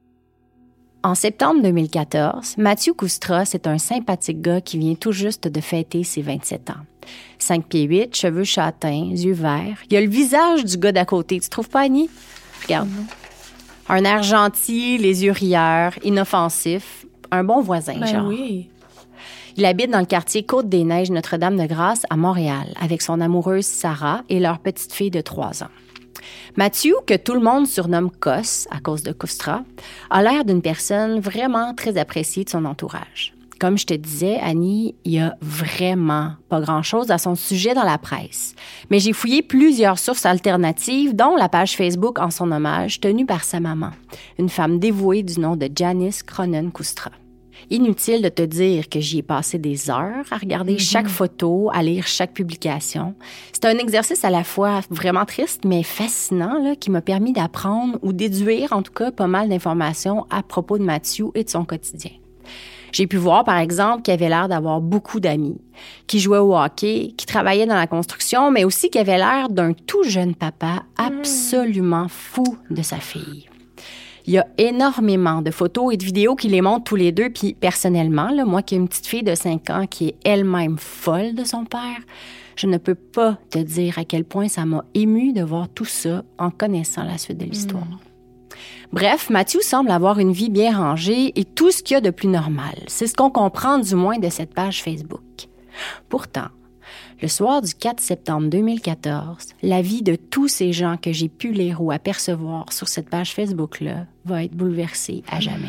En septembre 2014, Matthew Koustra, c'est un sympathique gars qui vient tout juste de fêter ses 27 ans. 5 pieds 8, cheveux châtains, yeux verts. Il a le visage du gars d'à côté. Tu trouves pas, Annie? Regarde. Un air gentil, les yeux rieurs, inoffensif. Un bon voisin, genre.
Oui.
Il habite dans le quartier Côte-des-Neiges, Notre-Dame-de-Grâce, à Montréal, avec son amoureuse Sarah et leur petite fille de 3 ans. Matthew, que tout le monde surnomme Cos, à cause de Koustra, a l'air d'une personne vraiment très appréciée de son entourage. Comme je te disais, Annie, il y a vraiment pas grand-chose à son sujet dans la presse. Mais j'ai fouillé plusieurs sources alternatives, dont la page Facebook en son hommage, tenue par sa maman, une femme dévouée du nom de Janice Cronin Koustra. Inutile de te dire que j'y ai passé des heures à regarder chaque photo, à lire chaque publication. C'est un exercice à la fois vraiment triste, mais fascinant, là, qui m'a permis d'apprendre ou déduire, en tout cas, pas mal d'informations à propos de Matthew et de son quotidien. J'ai pu voir, par exemple, qu'il avait l'air d'avoir beaucoup d'amis, qui jouaient au hockey, qui travaillaient dans la construction, mais aussi qu'il avait l'air d'un tout jeune papa absolument fou de sa fille. Il y a énormément de photos et de vidéos qui les montrent tous les deux. Puis personnellement, là, moi qui ai une petite fille de 5 ans qui est elle-même folle de son père, je ne peux pas te dire à quel point ça m'a émue de voir tout ça en connaissant la suite de l'histoire. Bref, Matthew semble avoir une vie bien rangée et tout ce qu'il y a de plus normal. C'est ce qu'on comprend du moins de cette page Facebook. Pourtant, le soir du 4 septembre 2014, la vie de tous ces gens que j'ai pu lire ou apercevoir sur cette page Facebook-là va être bouleversée à jamais.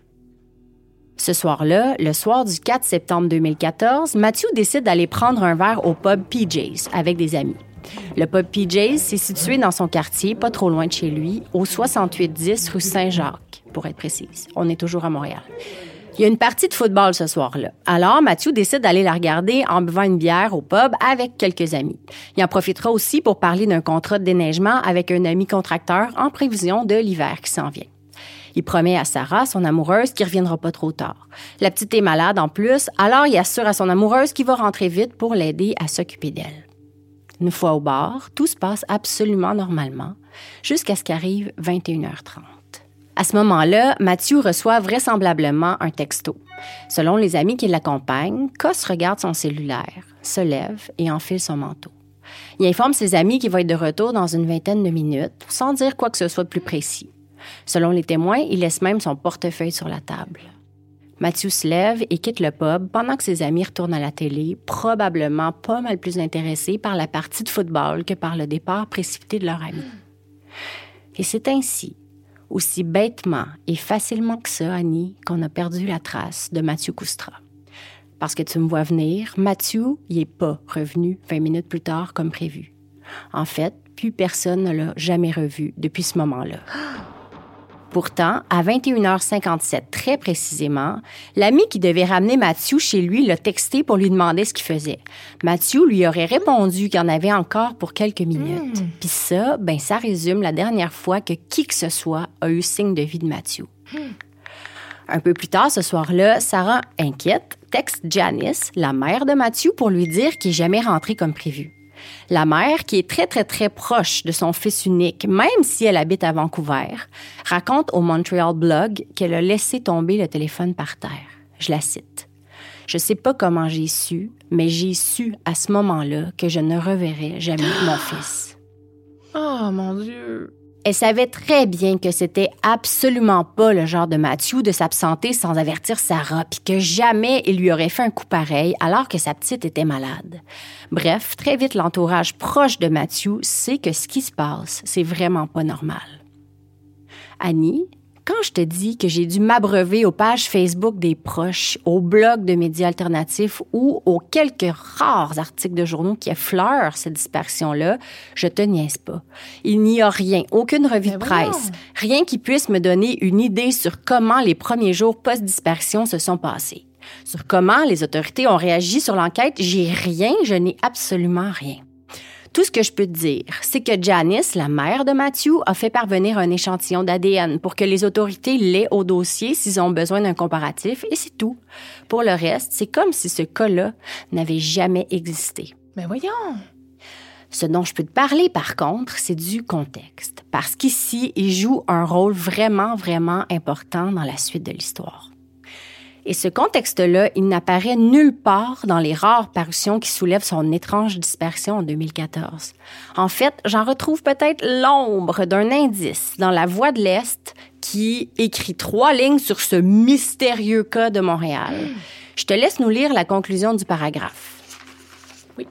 Ce soir-là, le soir du 4 septembre 2014, Matthew décide d'aller prendre un verre au pub PJ's avec des amis. Le pub PJ's, c'est situé dans son quartier, pas trop loin de chez lui, au 6810 rue Saint-Jacques, pour être précise. On est toujours à Montréal. Il y a une partie de football ce soir-là. Alors, Matthew décide d'aller la regarder en buvant une bière au pub avec quelques amis. Il en profitera aussi pour parler d'un contrat de déneigement avec un ami contracteur en prévision de l'hiver qui s'en vient. Il promet à Sarah, son amoureuse, qu'il ne reviendra pas trop tard. La petite est malade en plus, alors il assure à son amoureuse qu'il va rentrer vite pour l'aider à s'occuper d'elle. Une fois au bar, tout se passe absolument normalement, jusqu'à ce qu'arrive 21h30. À ce moment-là, Matthew reçoit vraisemblablement un texto. Selon les amis qui l'accompagnent, Cos regarde son cellulaire, se lève et enfile son manteau. Il informe ses amis qu'il va être de retour dans une vingtaine de minutes, sans dire quoi que ce soit de plus précis. Selon les témoins, il laisse même son portefeuille sur la table. Matthew se lève et quitte le pub pendant que ses amis retournent à la télé, probablement pas mal plus intéressés par la partie de football que par le départ précipité de leur ami. Et c'est ainsi, aussi bêtement et facilement que ça, Annie, qu'on a perdu la trace de Matthew Koustra. Parce que tu me vois venir, Matthew, il n'est pas revenu 20 minutes plus tard comme prévu. En fait, plus personne ne l'a jamais revu depuis ce moment-là. Pourtant, à 21h57 très précisément, l'ami qui devait ramener Matthew chez lui l'a texté pour lui demander ce qu'il faisait. Matthew lui aurait répondu qu'il y en avait encore pour quelques minutes. Puis ça, ça résume la dernière fois que qui que ce soit a eu signe de vie de Matthew. Un peu plus tard ce soir-là, Sarah, inquiète, texte Janice, la mère de Matthew, pour lui dire qu'il n'est jamais rentré comme prévu. La mère, qui est très, très, très proche de son fils unique, même si elle habite à Vancouver, raconte au Montreal Blog qu'elle a laissé tomber le téléphone par terre. Je la cite. « Je sais pas comment j'ai su, mais j'ai su à ce moment-là que je ne reverrai jamais mon fils. »
Oh, mon Dieu!
Elle savait très bien que c'était absolument pas le genre de Matthew de s'absenter sans avertir Sarah, puis que jamais il lui aurait fait un coup pareil alors que sa petite était malade. Bref, très vite, l'entourage proche de Matthew sait que ce qui se passe, c'est vraiment pas normal. Annie, quand je te dis que j'ai dû m'abreuver aux pages Facebook des proches, aux blogs de médias alternatifs ou aux quelques rares articles de journaux qui effleurent cette disparition-là, je te niaise pas. Il n'y a rien, aucune revue de presse, rien qui puisse me donner une idée sur comment les premiers jours post-disparition se sont passés. Sur comment les autorités ont réagi sur l'enquête, j'ai rien, je n'ai absolument rien. Tout ce que je peux te dire, c'est que Janice, la mère de Matthew, a fait parvenir un échantillon d'ADN pour que les autorités l'aient au dossier s'ils ont besoin d'un comparatif, et c'est tout. Pour le reste, c'est comme si ce cas-là n'avait jamais existé.
Mais voyons!
Ce dont je peux te parler, par contre, c'est du contexte, parce qu'ici, il joue un rôle vraiment, vraiment important dans la suite de l'histoire. Et ce contexte-là, il n'apparaît nulle part dans les rares parutions qui soulèvent son étrange disparition en 2014. En fait, j'en retrouve peut-être l'ombre d'un indice dans La Voix de l'Est qui écrit 3 lignes sur ce mystérieux cas de Montréal. Je te laisse nous lire la conclusion du paragraphe.
Oui.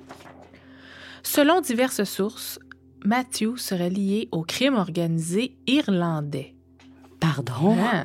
Selon diverses sources, Matthew serait lié au crime organisé irlandais.
Pardon?
Ah.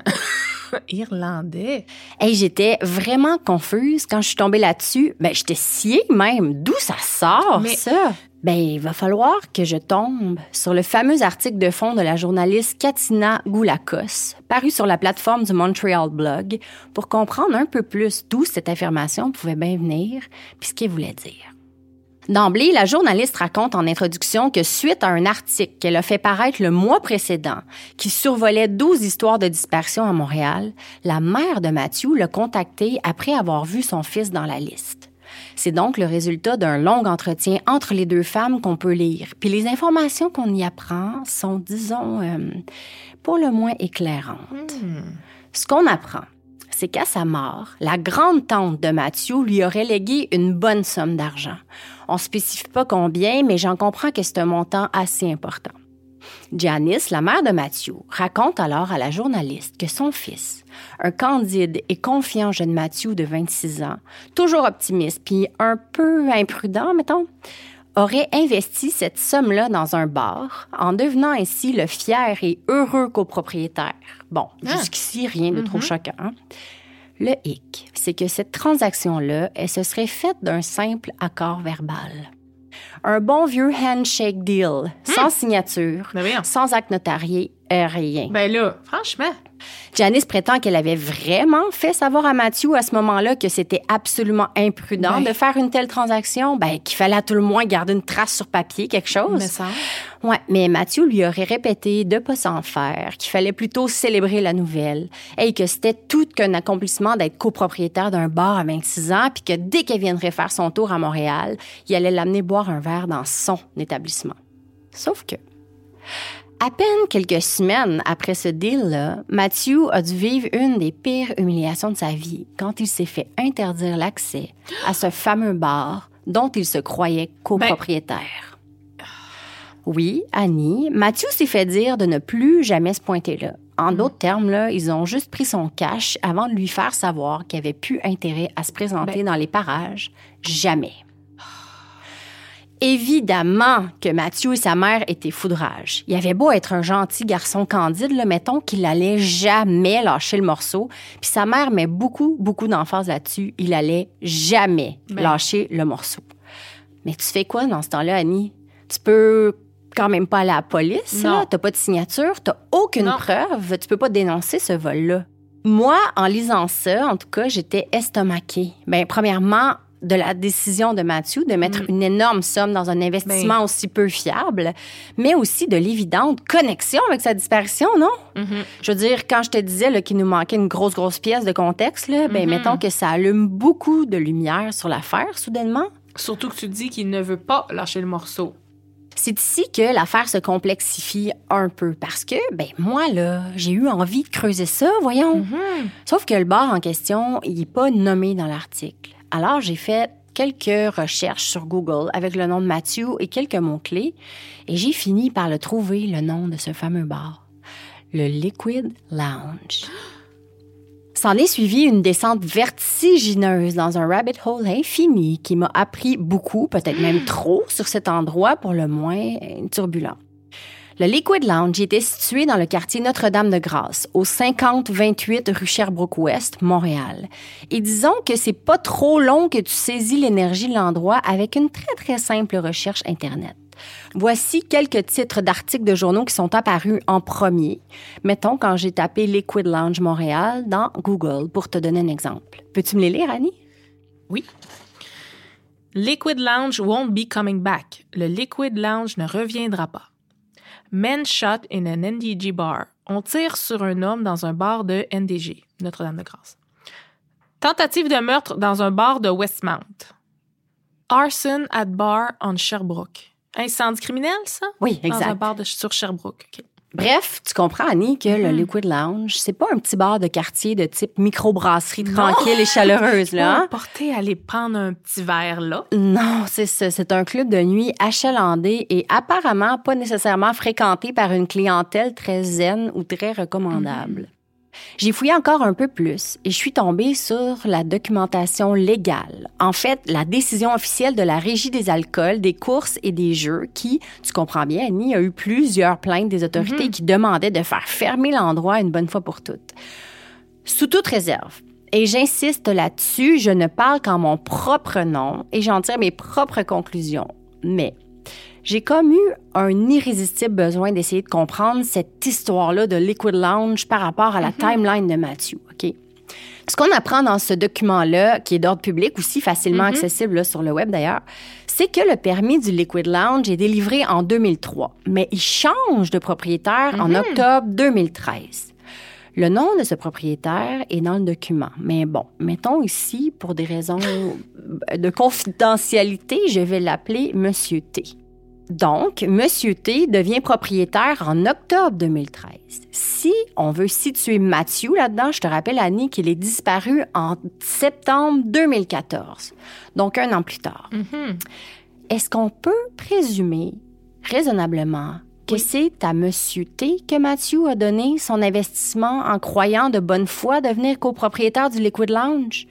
Irlandais.
Hey, j'étais vraiment confuse quand je suis tombée là-dessus. Ben, j'étais sciée même. D'où ça sort, ça? Ben, il va falloir que je tombe sur le fameux article de fond de la journaliste Katina Goulakos, paru sur la plateforme du Montreal Blog, pour comprendre un peu plus d'où cette affirmation pouvait bien venir puis ce qu'elle voulait dire. D'emblée, la journaliste raconte en introduction que suite à un article qu'elle a fait paraître le mois précédent, qui survolait 12 histoires de disparition à Montréal, la mère de Matthew l'a contacté après avoir vu son fils dans la liste. C'est donc le résultat d'un long entretien entre les deux femmes qu'on peut lire. Puis les informations qu'on y apprend sont, disons, pour le moins éclairantes. Ce qu'on apprend, c'est qu'à sa mort, la grande-tante de Matthew lui aurait légué une bonne somme d'argent. On ne spécifie pas combien, mais j'en comprends que c'est un montant assez important. Janice, la mère de Matthew, raconte alors à la journaliste que son fils, un candide et confiant jeune Matthew de 26 ans, toujours optimiste puis un peu imprudent, mettons, aurait investi cette somme-là dans un bar, en devenant ainsi le fier et heureux copropriétaire. Bon, jusqu'ici, rien de trop choquant. Le hic, c'est que cette transaction-là, elle se serait faite d'un simple accord verbal. Un bon vieux handshake deal, sans signature, sans acte notarié, rien.
Ben là, franchement...
Janice prétend qu'elle avait vraiment fait savoir à Matthew à ce moment-là que c'était absolument imprudent de faire une telle transaction, qu'il fallait à tout le moins garder une trace sur papier, quelque chose.
Mais ça...
Ouais, mais Matthew lui aurait répété de pas s'en faire, qu'il fallait plutôt célébrer la nouvelle, et que c'était tout qu'un accomplissement d'être copropriétaire d'un bar à 26 ans, puis que dès qu'elle viendrait faire son tour à Montréal, il allait l'amener boire un verre dans son établissement. Sauf que... à peine quelques semaines après ce deal-là, Matthew a dû vivre une des pires humiliations de sa vie quand il s'est fait interdire l'accès à ce fameux bar dont il se croyait copropriétaire. Oui, Annie, Matthew s'est fait dire de ne plus jamais se pointer là. En d'autres termes, là, ils ont juste pris son cash avant de lui faire savoir qu'il avait plus intérêt à se présenter dans les parages. Jamais. Évidemment que Matthew et sa mère étaient foudrages. Il avait beau être un gentil garçon candide, là, mettons qu'il allait jamais lâcher le morceau. Puis sa mère met beaucoup, beaucoup d'emphase là-dessus. Il allait jamais lâcher le morceau. Mais tu fais quoi dans ce temps-là, Annie? Tu peux quand même pas aller à la police, là. T'as pas de signature, t'as aucune preuve. Tu peux pas dénoncer ce vol-là. Moi, en lisant ça, en tout cas, j'étais estomaquée. Premièrement, de la décision de Matthew de mettre une énorme somme dans un investissement aussi peu fiable, mais aussi de l'évidente connexion avec sa disparition, non? Je veux dire, quand je te disais là, qu'il nous manquait une grosse pièce de contexte, là, mettons que ça allume beaucoup de lumière sur l'affaire, soudainement.
Surtout que tu dis qu'il ne veut pas lâcher le morceau.
C'est ici que l'affaire se complexifie un peu parce que, moi, là, j'ai eu envie de creuser ça, voyons. Sauf que le bar en question, il n'est pas nommé dans l'article. Alors, j'ai fait quelques recherches sur Google avec le nom de Matthew et quelques mots-clés et j'ai fini par le trouver, le nom de ce fameux bar. Le Liquid Lounge. S'en est suivi une descente vertigineuse dans un rabbit hole infini qui m'a appris beaucoup, peut-être même trop, sur cet endroit pour le moins turbulent. Le Liquid Lounge était situé dans le quartier Notre-Dame-de-Grâce, au 5028 rue Sherbrooke-Ouest, Montréal. Et disons que c'est pas trop long que tu saisis l'énergie de l'endroit avec une très, très simple recherche Internet. Voici quelques titres d'articles de journaux qui sont apparus en premier. Mettons quand j'ai tapé Liquid Lounge Montréal dans Google pour te donner un exemple. Peux-tu me les lire, Annie?
Oui. Liquid Lounge won't be coming back. Le Liquid Lounge ne reviendra pas. Men shot in an NDG bar. On tire sur un homme dans un bar de NDG, Notre-Dame-de-Grâce. Tentative de meurtre dans un bar de Westmount. Arson at bar on Sherbrooke. Incendie criminel, ça?
Oui, exact.
Dans un bar sur Sherbrooke. Okay.
Bref, tu comprends, Annie, que le Liquid Lounge, c'est pas un petit bar de quartier de type microbrasserie tranquille et chaleureuse, là.
Pas porté à aller prendre un petit verre, là.
Non, c'est ça. C'est un club de nuit achalandé et apparemment pas nécessairement fréquenté par une clientèle très zen ou très recommandable. J'ai fouillé encore un peu plus et je suis tombée sur la documentation légale. En fait, la décision officielle de la Régie des alcools, des courses et des jeux qui, tu comprends bien, Annie, a eu plusieurs plaintes des autorités qui demandaient de faire fermer l'endroit une bonne fois pour toutes. Sous toute réserve. Et j'insiste là-dessus, je ne parle qu'en mon propre nom et j'en tire mes propres conclusions. Mais j'ai comme eu un irrésistible besoin d'essayer de comprendre cette histoire-là de Liquid Lounge par rapport à la timeline de Matthew, OK? Ce qu'on apprend dans ce document-là, qui est d'ordre public, aussi facilement accessible là, sur le web d'ailleurs, c'est que le permis du Liquid Lounge est délivré en 2003, mais il change de propriétaire en octobre 2013. Le nom de ce propriétaire est dans le document. Mais bon, mettons ici, pour des raisons de confidentialité, je vais l'appeler Monsieur T. Donc, Monsieur T devient propriétaire en octobre 2013. Si on veut situer Matthew là-dedans, je te rappelle, Annie, qu'il est disparu en septembre 2014, donc 1 an plus tard. Est-ce qu'on peut présumer raisonnablement que c'est à Monsieur T que Matthew a donné son investissement en croyant de bonne foi devenir copropriétaire du Liquid Lounge?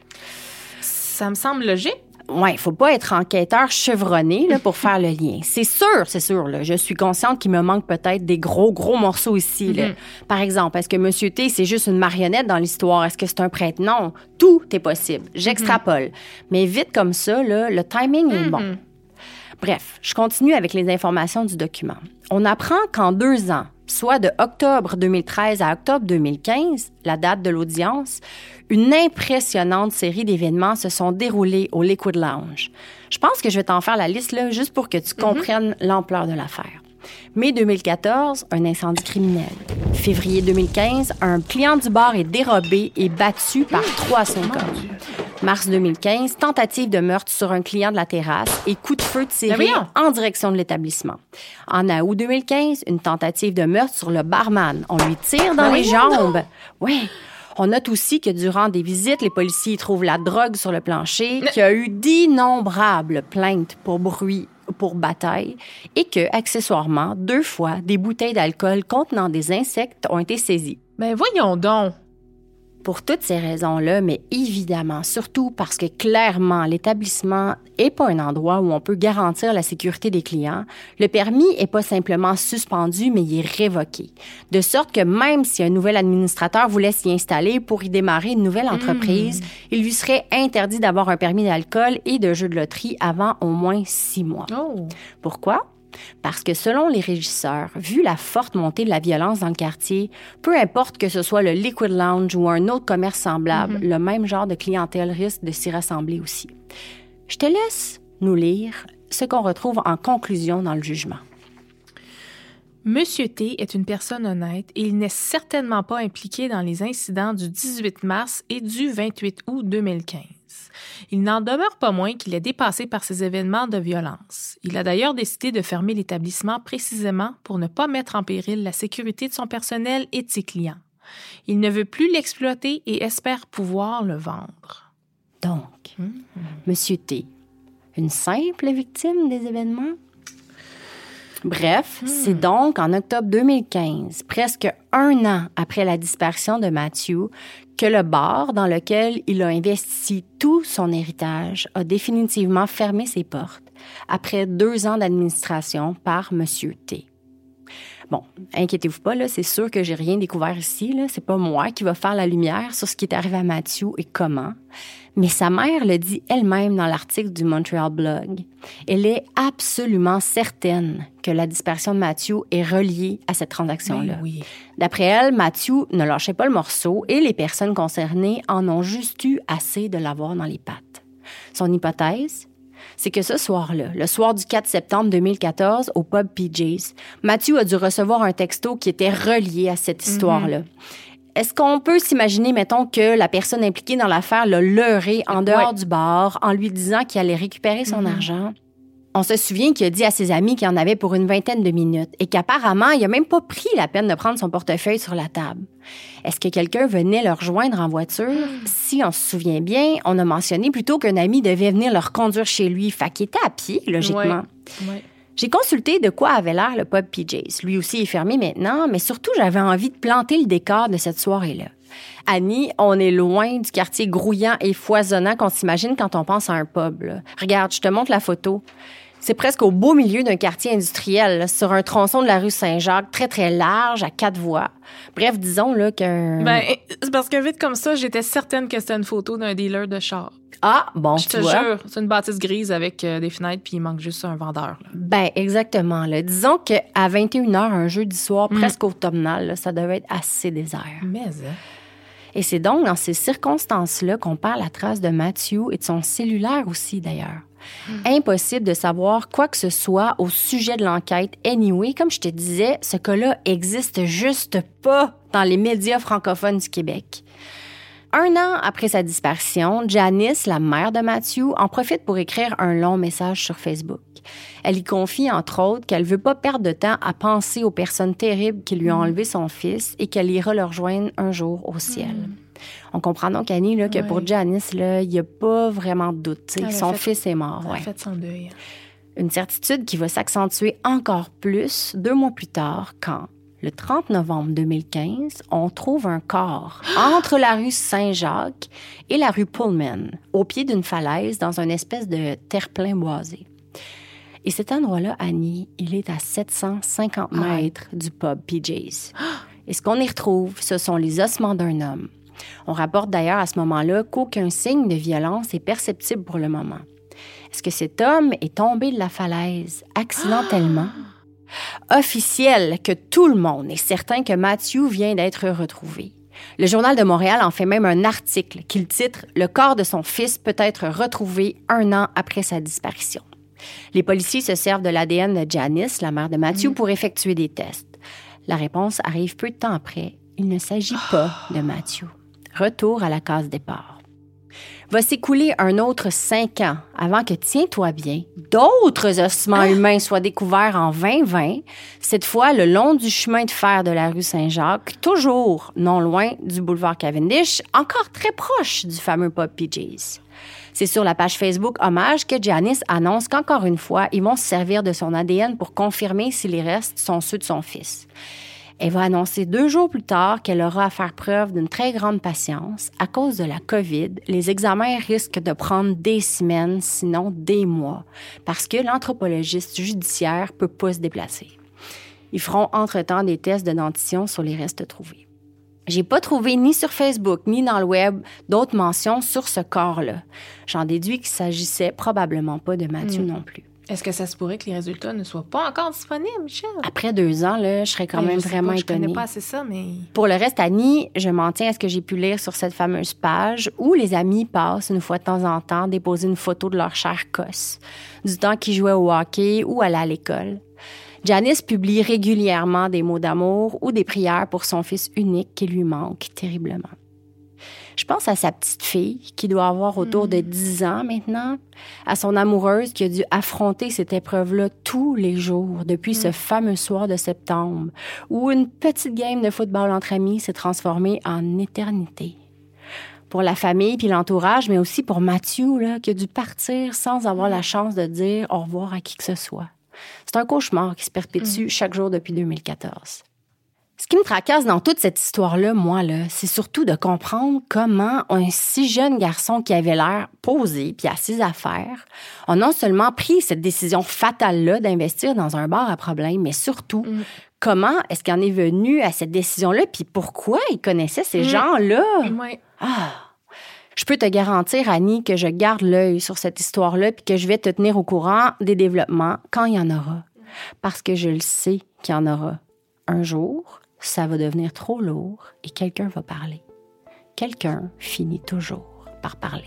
Ça me semble logique.
Oui, il faut pas être enquêteur chevronné là, pour faire le lien. C'est sûr. Là, je suis consciente qu'il me manque peut-être des gros morceaux ici. Là. Par exemple, est-ce que Monsieur T, c'est juste une marionnette dans l'histoire? Est-ce que c'est un prêtre? Non, tout est possible. J'extrapole. Mais vite comme ça, là, le timing est bon. Bref, je continue avec les informations du document. On apprend qu'en 2 ans, soit de octobre 2013 à octobre 2015, la date de l'audience, une impressionnante série d'événements se sont déroulés au Liquid Lounge. Je pense que je vais t'en faire la liste là, juste pour que tu comprennes l'ampleur de l'affaire. Mai 2014, un incendie criminel. Février 2015, un client du bar est dérobé et battu par 3 hommes. Mars 2015, tentative de meurtre sur un client de la terrasse et coup de feu tiré en direction de l'établissement. En août 2015, une tentative de meurtre sur le barman. On lui tire dans les jambes. Oui. On note aussi que durant des visites, les policiers trouvent la drogue sur le plancher, qu'il y a eu d'innombrables plaintes pour bruit, pour bataille, et que, accessoirement, 2 fois, des bouteilles d'alcool contenant des insectes ont été saisies.
Ben voyons donc!
Pour toutes ces raisons-là, mais évidemment, surtout parce que clairement, l'établissement n'est pas un endroit où on peut garantir la sécurité des clients, le permis n'est pas simplement suspendu, mais il est révoqué. De sorte que même si un nouvel administrateur voulait s'y installer pour y démarrer une nouvelle entreprise, il lui serait interdit d'avoir un permis d'alcool et de jeux de loterie avant au moins 6 mois.
Oh.
Pourquoi? Parce que selon les régisseurs, vu la forte montée de la violence dans le quartier, peu importe que ce soit le Liquid Lounge ou un autre commerce semblable, le même genre de clientèle risque de s'y rassembler aussi. Je te laisse nous lire ce qu'on retrouve en conclusion dans le jugement.
Monsieur T est une personne honnête et il n'est certainement pas impliqué dans les incidents du 18 mars et du 28 août 2015. Il n'en demeure pas moins qu'il est dépassé par ces événements de violence. Il a d'ailleurs décidé de fermer l'établissement précisément pour ne pas mettre en péril la sécurité de son personnel et de ses clients. Il ne veut plus l'exploiter et espère pouvoir le vendre.
Donc, Monsieur T, une simple victime des événements? Bref, c'est donc en octobre 2015, presque 1 an après la disparition de Matthew, que le bar dans lequel il a investi tout son héritage a définitivement fermé ses portes après 2 ans d'administration par Monsieur T. Bon, inquiétez-vous pas, là, c'est sûr que j'ai rien découvert ici. Là. C'est pas moi qui va faire la lumière sur ce qui est arrivé à Matthew et comment. Mais sa mère le dit elle-même dans l'article du Montreal Blog. Elle est absolument certaine que la disparition de Matthew est reliée à cette transaction-là.
Oui.
D'après elle, Matthew ne lâchait pas le morceau et les personnes concernées en ont juste eu assez de l'avoir dans les pattes. Son hypothèse? C'est que ce soir-là, le soir du 4 septembre 2014, au pub PJ's, Matthew a dû recevoir un texto qui était relié à cette histoire-là. Est-ce qu'on peut s'imaginer, mettons, que la personne impliquée dans l'affaire l'a leurré en dehors du bar en lui disant qu'il allait récupérer son argent? On se souvient qu'il a dit à ses amis qu'il en avait pour une vingtaine de minutes et qu'apparemment, il n'a même pas pris la peine de prendre son portefeuille sur la table. Est-ce que quelqu'un venait le rejoindre en voiture? Si on se souvient bien, on a mentionné plutôt qu'un ami devait venir le reconduire chez lui. Fait qu'il était à pied, logiquement.
Ouais.
J'ai consulté de quoi avait l'air le pub PJ's. Lui aussi est fermé maintenant, mais surtout, j'avais envie de planter le décor de cette soirée-là. Annie, on est loin du quartier grouillant et foisonnant qu'on s'imagine quand on pense à un pub. Là. Regarde, je te montre la photo. C'est presque au beau milieu d'un quartier industriel, là, sur un tronçon de la rue Saint-Jacques, très, très large, à 4 voies. Bref, disons là que...
Ben, c'est parce que vite comme ça, j'étais certaine que c'était une photo d'un dealer de char.
Ah, bon,
Je te jure, c'est une bâtisse grise avec des fenêtres, puis il manque juste un vendeur. Là.
Ben, exactement. Là. Disons qu'à 21h, un jeudi soir, presque automnal, là, ça devait être assez désert.
Mais,
Et c'est donc dans ces circonstances-là qu'on perd la trace de Matthew et de son cellulaire aussi, d'ailleurs. Impossible de savoir quoi que ce soit au sujet de l'enquête. Anyway, comme je te disais, ce cas-là existe juste pas dans les médias francophones du Québec. 1 an après sa disparition, Janice, la mère de Matthew, en profite pour écrire un long message sur Facebook. Elle y confie, entre autres, qu'elle veut pas perdre de temps à penser aux personnes terribles qui lui ont enlevé son fils et qu'elle ira le rejoindre un jour au ciel. On comprend donc, Annie, là, que pour Janice, il n'y a pas vraiment de doute. Son fils est mort.
Elle a fait son deuil.
Une certitude qui va s'accentuer encore plus 2 mois plus tard quand, le 30 novembre 2015, on trouve un corps entre la rue Saint-Jacques et la rue Pullman, au pied d'une falaise dans une espèce de terre-plein boisé. Et cet endroit-là, Annie, il est à 750 mètres du pub PJ's. Et ce qu'on y retrouve, ce sont les ossements d'un homme. On rapporte d'ailleurs à ce moment-là qu'aucun signe de violence est perceptible pour le moment. Est-ce que cet homme est tombé de la falaise accidentellement? Officiel que tout le monde est certain que Matthew vient d'être retrouvé. Le Journal de Montréal en fait même un article qu'il titre « Le corps de son fils peut être retrouvé 1 an après sa disparition ». Les policiers se servent de l'ADN de Janice, la mère de Matthew, pour effectuer des tests. La réponse arrive peu de temps après. Il ne s'agit pas de Matthew. Retour à la case départ. Va s'écouler un autre 5 ans avant que, tiens-toi bien, d'autres ossements humains soient découverts en 2020, cette fois le long du chemin de fer de la rue Saint-Jacques, toujours non loin du boulevard Cavendish, encore très proche du fameux pub PJ's. C'est sur la page Facebook Hommage que Janice annonce qu'encore une fois, ils vont se servir de son ADN pour confirmer si les restes sont ceux de son fils. Elle va annoncer 2 jours plus tard qu'elle aura à faire preuve d'une très grande patience. À cause de la COVID, les examens risquent de prendre des semaines, sinon des mois, parce que l'anthropologiste judiciaire ne peut pas se déplacer. Ils feront entre-temps des tests de dentition sur les restes trouvés. J'ai pas trouvé ni sur Facebook ni dans le web d'autres mentions sur ce corps-là. J'en déduis qu'il s'agissait probablement pas de Matthew non plus.
Est-ce que ça se pourrait que les résultats ne soient pas encore disponibles, Michel?
Après 2 ans, là, je serais quand même vraiment étonnée.
Je connais pas assez ça, mais...
Pour le reste, Annie, je m'en tiens à ce que j'ai pu lire sur cette fameuse page où les amis passent une fois de temps en temps déposer une photo de leur cher gosse, du temps qu'ils jouaient au hockey ou allaient à l'école. Janice publie régulièrement des mots d'amour ou des prières pour son fils unique qui lui manque terriblement. Je pense à sa petite fille, qui doit avoir autour de 10 ans maintenant, à son amoureuse qui a dû affronter cette épreuve-là tous les jours depuis ce fameux soir de septembre, où une petite game de football entre amis s'est transformée en éternité. Pour la famille puis l'entourage, mais aussi pour Mathieu, là, qui a dû partir sans avoir la chance de dire au revoir à qui que ce soit. C'est un cauchemar qui se perpétue chaque jour depuis 2014. Ce qui me tracasse dans toute cette histoire-là, moi, là, c'est surtout de comprendre comment un si jeune garçon qui avait l'air posé puis à ses affaires a non seulement pris cette décision fatale-là d'investir dans un bar à problème, mais surtout, comment est-ce qu'il en est venu à cette décision-là puis pourquoi il connaissait ces gens-là?
Ouais.
Je peux te garantir, Annie, que je garde l'œil sur cette histoire-là puis que je vais te tenir au courant des développements quand il y en aura. Parce que je le sais qu'il y en aura. Un jour, ça va devenir trop lourd et quelqu'un va parler. Quelqu'un finit toujours par parler.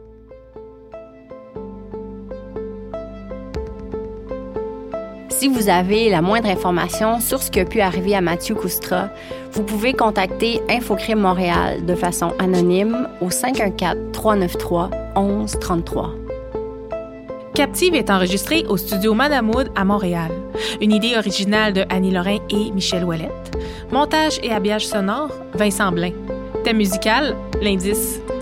Si vous avez la moindre information sur ce qui a pu arriver à Mathieu Coustra, vous pouvez contacter Infocrime Montréal de façon anonyme au 514-393-1133.
Captive est enregistrée au studio Madame Wood à Montréal. Une idée originale de Annie Lorrain et Michel Ouellette. Montage et habillage sonore, Vincent Blain. Thème musical, L'Indice.